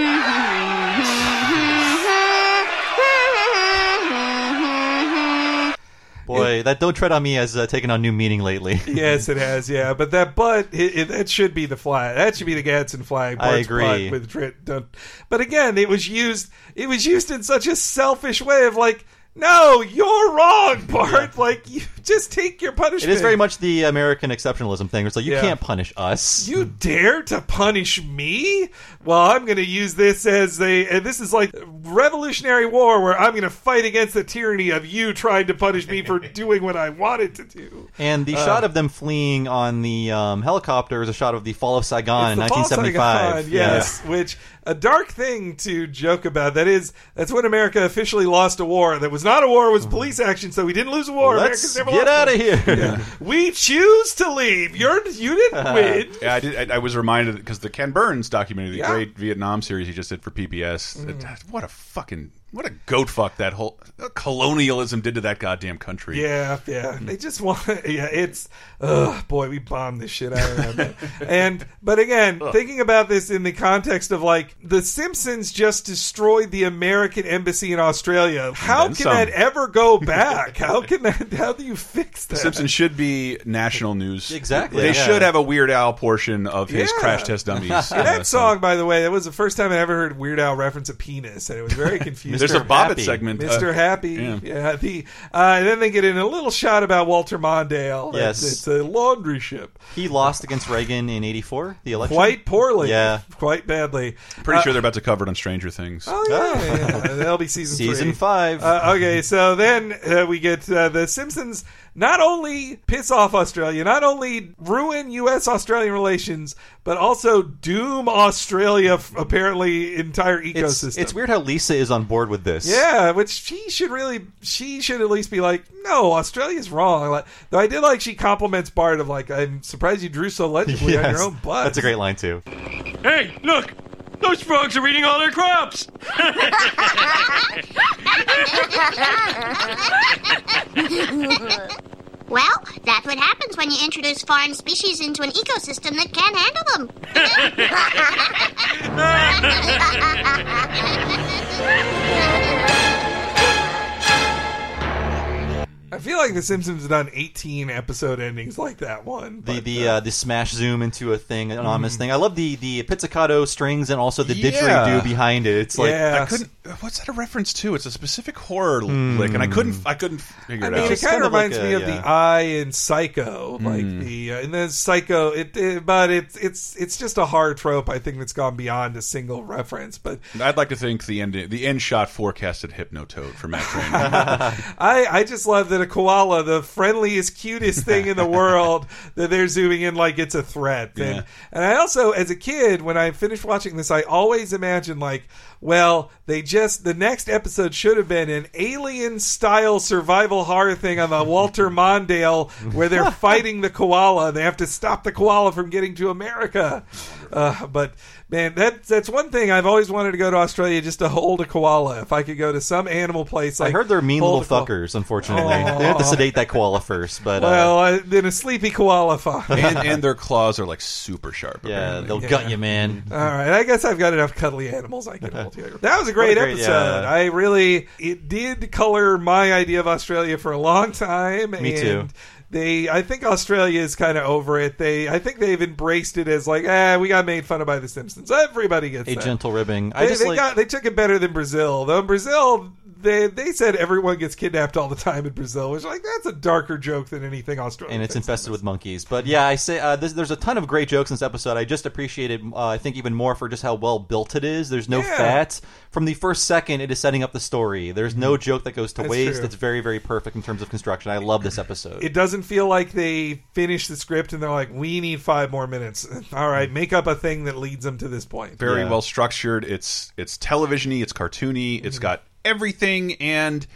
Boy, that "Don't Tread on Me" has uh, taken on new meaning lately. Yes, it has. Yeah, but that butt, it, it, that should be the flag. That should be the Gadsden flag. I Bart's agree. butt With tri- done. But again, it was used. It was used in such a selfish way of like, no, you're wrong, Bart. Like, you just take your punishment. It is very much the American exceptionalism thing. Where it's like, you Yeah. can't punish us. You dare to punish me? Well, I'm going to use this as a. And this is like Revolutionary War, where I'm going to fight against the tyranny of you trying to punish me for doing what I wanted to do. And the Uh, shot of them fleeing on the um, helicopter is a shot of the fall of Saigon in It's the nineteen Fall seventy-five. Saigon, yes, which a dark thing to joke about. That is, that's when America officially lost a war. That was not a war; it was police action. So we didn't lose a war. Let's America's never get lost out of one. here. Yeah. We choose to leave. You're you didn't win. Yeah, I did. I, I was reminded because the Ken Burns documentary, the Yeah. great Vietnam series he just did for P B S. Mm. it- what a fucking what a goat fuck that whole colonialism did to that goddamn country. Yeah, yeah. They just want. Yeah, it's. Ugh, boy, we bombed this shit out of them. And but again, thinking about this in the context of like the Simpsons just destroyed the American embassy in Australia. How then can some. that ever go back? How can that? How do you fix The that? Simpsons should be national news. Exactly, They yeah. should have a Weird Al portion of his Yeah. Crash Test Dummies. And uh, that song, by the way, that was the first time I ever heard Weird Al reference a penis, and it was very confusing. There's a Bobbitt segment. uh, Mister Happy, yeah. yeah. the uh, and then they get in a little shot about Walter Mondale. Yes. it's, it's a laundry ship. He lost against Reagan in eighty-four, the election. Quite poorly, Yeah. quite badly. Pretty Uh, sure they're about to cover it on Stranger Things. Oh yeah, yeah, yeah. That'll be season Season three. five. Uh, okay, so then uh, we get uh, the Simpsons. Not only piss off Australia, not only ruin U S Australian relations, but also doom Australia. f- Apparently, entire It's, ecosystem. it's weird how Lisa is on board with this. Yeah, which she should really, she should at least be like, no, Australia's wrong. Like, though I did like she compliments Bart of like, I'm surprised you drew so legibly on Yes. your own butt. That's a great line too. Hey, look! Those frogs are eating all their crops! Well, that's what happens when you introduce foreign species into an ecosystem that can't handle them. I feel like The Simpsons have done eighteen episode endings like that one. The but, the uh, the smash zoom into a thing, an anonymous Mhm. thing. I love the the pizzicato strings and also the Yeah. didgeridoo behind it. It's like Yeah. I couldn't. What's that a reference to? It's a specific horror Hmm. lick, and I couldn't. I couldn't figure I it mean, out. it kind of reminds me of yeah. the Eye in Psycho, like Mm. the uh, and then Psycho. It, it, but it's it's it's just a horror trope. I think that's gone beyond a single reference. But I'd like to think the end. The end shot forecasted Hypnotoad for Matt Train. I I just love that a koala, the friendliest, cutest thing in the world, that they're zooming in like it's a threat. And, Yeah. and I also, as a kid, when I finished watching this, I always imagined like, well, they just the next episode should have been an alien style survival horror thing on the Walter Mondale where they're fighting the koala. They have to stop the koala from getting to America. Uh, but man, that that's one thing I've always wanted to go to Australia, just to hold a koala. If I could go to some animal place, like I heard they're mean hold little a koala. fuckers. Unfortunately, Aw. they have to sedate that koala first. But Well, uh, uh, then a sleepy koala fine. and, and their claws are like super sharp. yeah, apparently. they'll Yeah. gut you, man. All right, I guess I've got enough cuddly animals I can hold here. That was a great, What a great- episode. yeah. I really, it did color my idea of Australia for a long time. Me and too. They, I think Australia is kind of over it. They, I think they've embraced it as like, ah, we got made fun of by The Simpsons. Everybody gets A that. gentle ribbing. They, I just they like. got, they took it better than Brazil. Though in Brazil, they they said everyone gets kidnapped all the time in Brazil, which like that's a darker joke than anything Australia. And it's infested with monkeys. But yeah, I say uh, this, there's a ton of great jokes in this episode. I just appreciate it. Uh, I think even more for just how well built it is. There's no Yeah. fat. From the first second, it is setting up the story. There's no joke that goes to That's waste. true. It's very, very perfect in terms of construction. I love this episode. It doesn't feel like they finished the script and they're like, we need five more minutes. All right, make up a thing that leads them to this point. Very Yeah. well structured. It's it's television-y, it's cartoony, it's got everything, and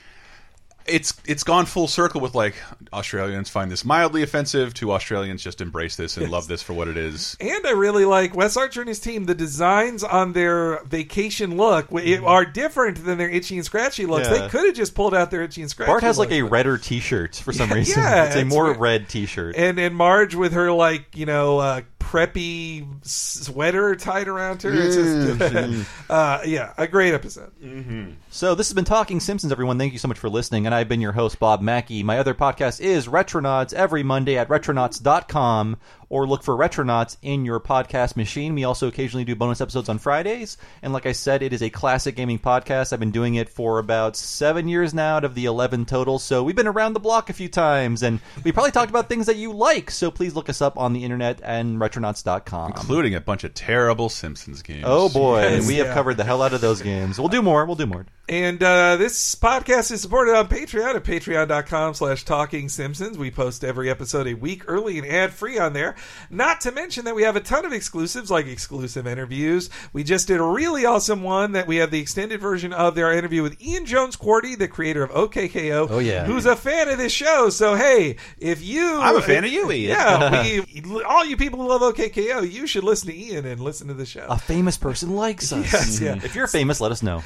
it's it's gone full circle with like Australians find this mildly offensive to Australians just embrace this and Yes. love this for what it is. And I really like Wes Archer and his team. The designs on their vacation look w- are different than their itchy and scratchy looks. Yeah. They could have just pulled out their itchy and scratchy. Bart has like look. a redder T-shirt for some Yeah, reason. yeah, it's a it's more weird. red T-shirt. and and Marge with her like you know uh, preppy sweater tied around her. It's just, uh, yeah, a great episode. Mm-hmm. So this has been Talking Simpsons, everyone. Thank you so much for listening, and I've been your host, Bob Mackey. My other podcast is Retronauts every Monday at retronauts dot com, or look for Retronauts in your podcast machine. We also occasionally do bonus episodes on Fridays, and like I said, it is a classic gaming podcast. I've been doing it for about seven years now out of the eleven total, so we've been around the block a few times, and we probably talked about things that you like, so please look us up on the internet and retronauts dot com. Including a bunch of terrible Simpsons games. Oh boy, Yes, we have yeah. covered the hell out of those games. We'll do more, we'll do more. And uh, this podcast is supported on Patreon at patreon dot com slash talking simpsons. We post every episode a week early and ad-free on there. Not to mention that we have a ton of exclusives, like exclusive interviews. We just did a really awesome one that we have the extended version of their interview with Ian Jones-Quartey, the creator of O K K O, Oh, yeah. who's a fan of this show. So, hey, if you... I'm a fan of you, Ian. Yeah, we, all you people who love O K K O, you should listen to Ian and listen to the show. A famous person likes us. Yes, yeah. If you're famous, let us know.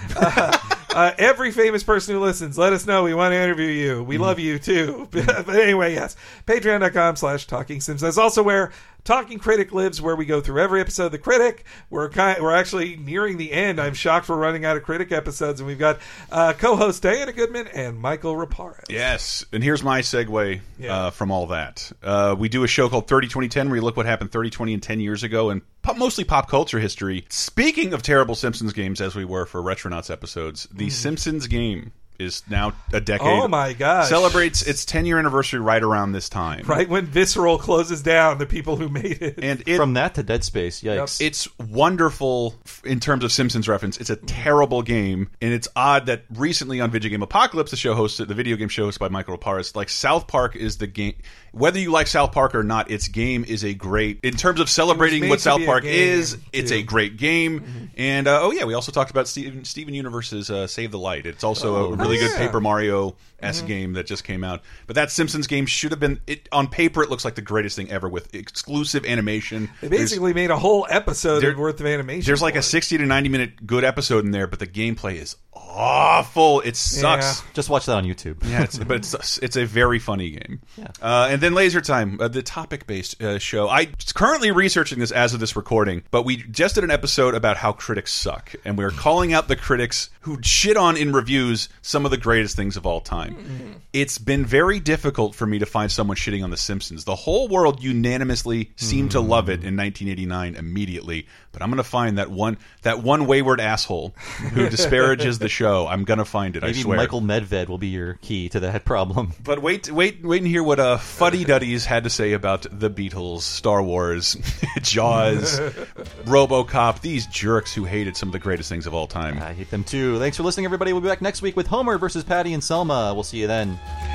Uh, every famous person who listens, let us know. We want to interview you. We love you too. But anyway, yes. Patreon dot com slash Talking Simpsons. That's also where Talking Critic lives, where we go through every episode of The Critic. We're kind, we're actually nearing the end. I'm shocked we're running out of Critic episodes, and we've got uh, co-host Diana Goodman and Michael Raparez. Yes, and here's my segue Yeah. uh, from all that. Uh, we do a show called thirty twenty ten where you look what happened thirty, twenty, and ten years ago in po mostly pop culture history. Speaking of terrible Simpsons games, as we were for Retronauts episodes, the Simpsons game is now a decade. Oh my gosh. Celebrates its ten year anniversary right around this time. Right when Visceral closes down, the people who made it. And it, From that to Dead Space, yikes. it's wonderful in terms of Simpsons reference. It's a terrible game, and it's odd that recently on Video Game Apocalypse, the show hosted, the video game show hosted by Michael Raparez, like South Park is the game. Whether you like South Park or not, its game is a great, in terms of celebrating made what to South be a Park game, is, it's too. a great game. And uh, oh yeah, we also talked about Steven, Steven Universe's uh, Save the Light. It's also Oh, a really yeah. good Paper Mario-esque game that just came out. But that Simpsons game should have been, it, on paper, it looks like the greatest thing ever with exclusive animation. They There's- basically made a whole episode There- worth of animation. there's like for a it. sixty to ninety minute good episode in there, but the gameplay is awful. It sucks. Yeah. Just watch that on YouTube. Yeah, it's, but it's it's a very funny game. Uh, and then Laser Time, uh, the topic based uh, show. I'm currently researching this as of this recording, but we just did an episode about how critics suck, and we're calling out the critics who shit on in reviews some of the greatest things of all time. Mm-hmm. It's been very difficult for me to find someone shitting on The Simpsons. The whole world unanimously seemed to love it in nineteen eighty-nine immediately, but I'm going to find that one that one wayward asshole who disparages the show. I'm going to find it. Maybe I swear. Michael Medved will be your key to that problem. But wait, wait, wait and hear what uh, Fuddy Duddies had to say about the Beatles, Star Wars, Jaws, RoboCop. These jerks who hated some of the greatest things of all time. I hate them too. Thanks for listening, everybody. We'll be back next week with Homer versus Patty and Selma. We'll see you then.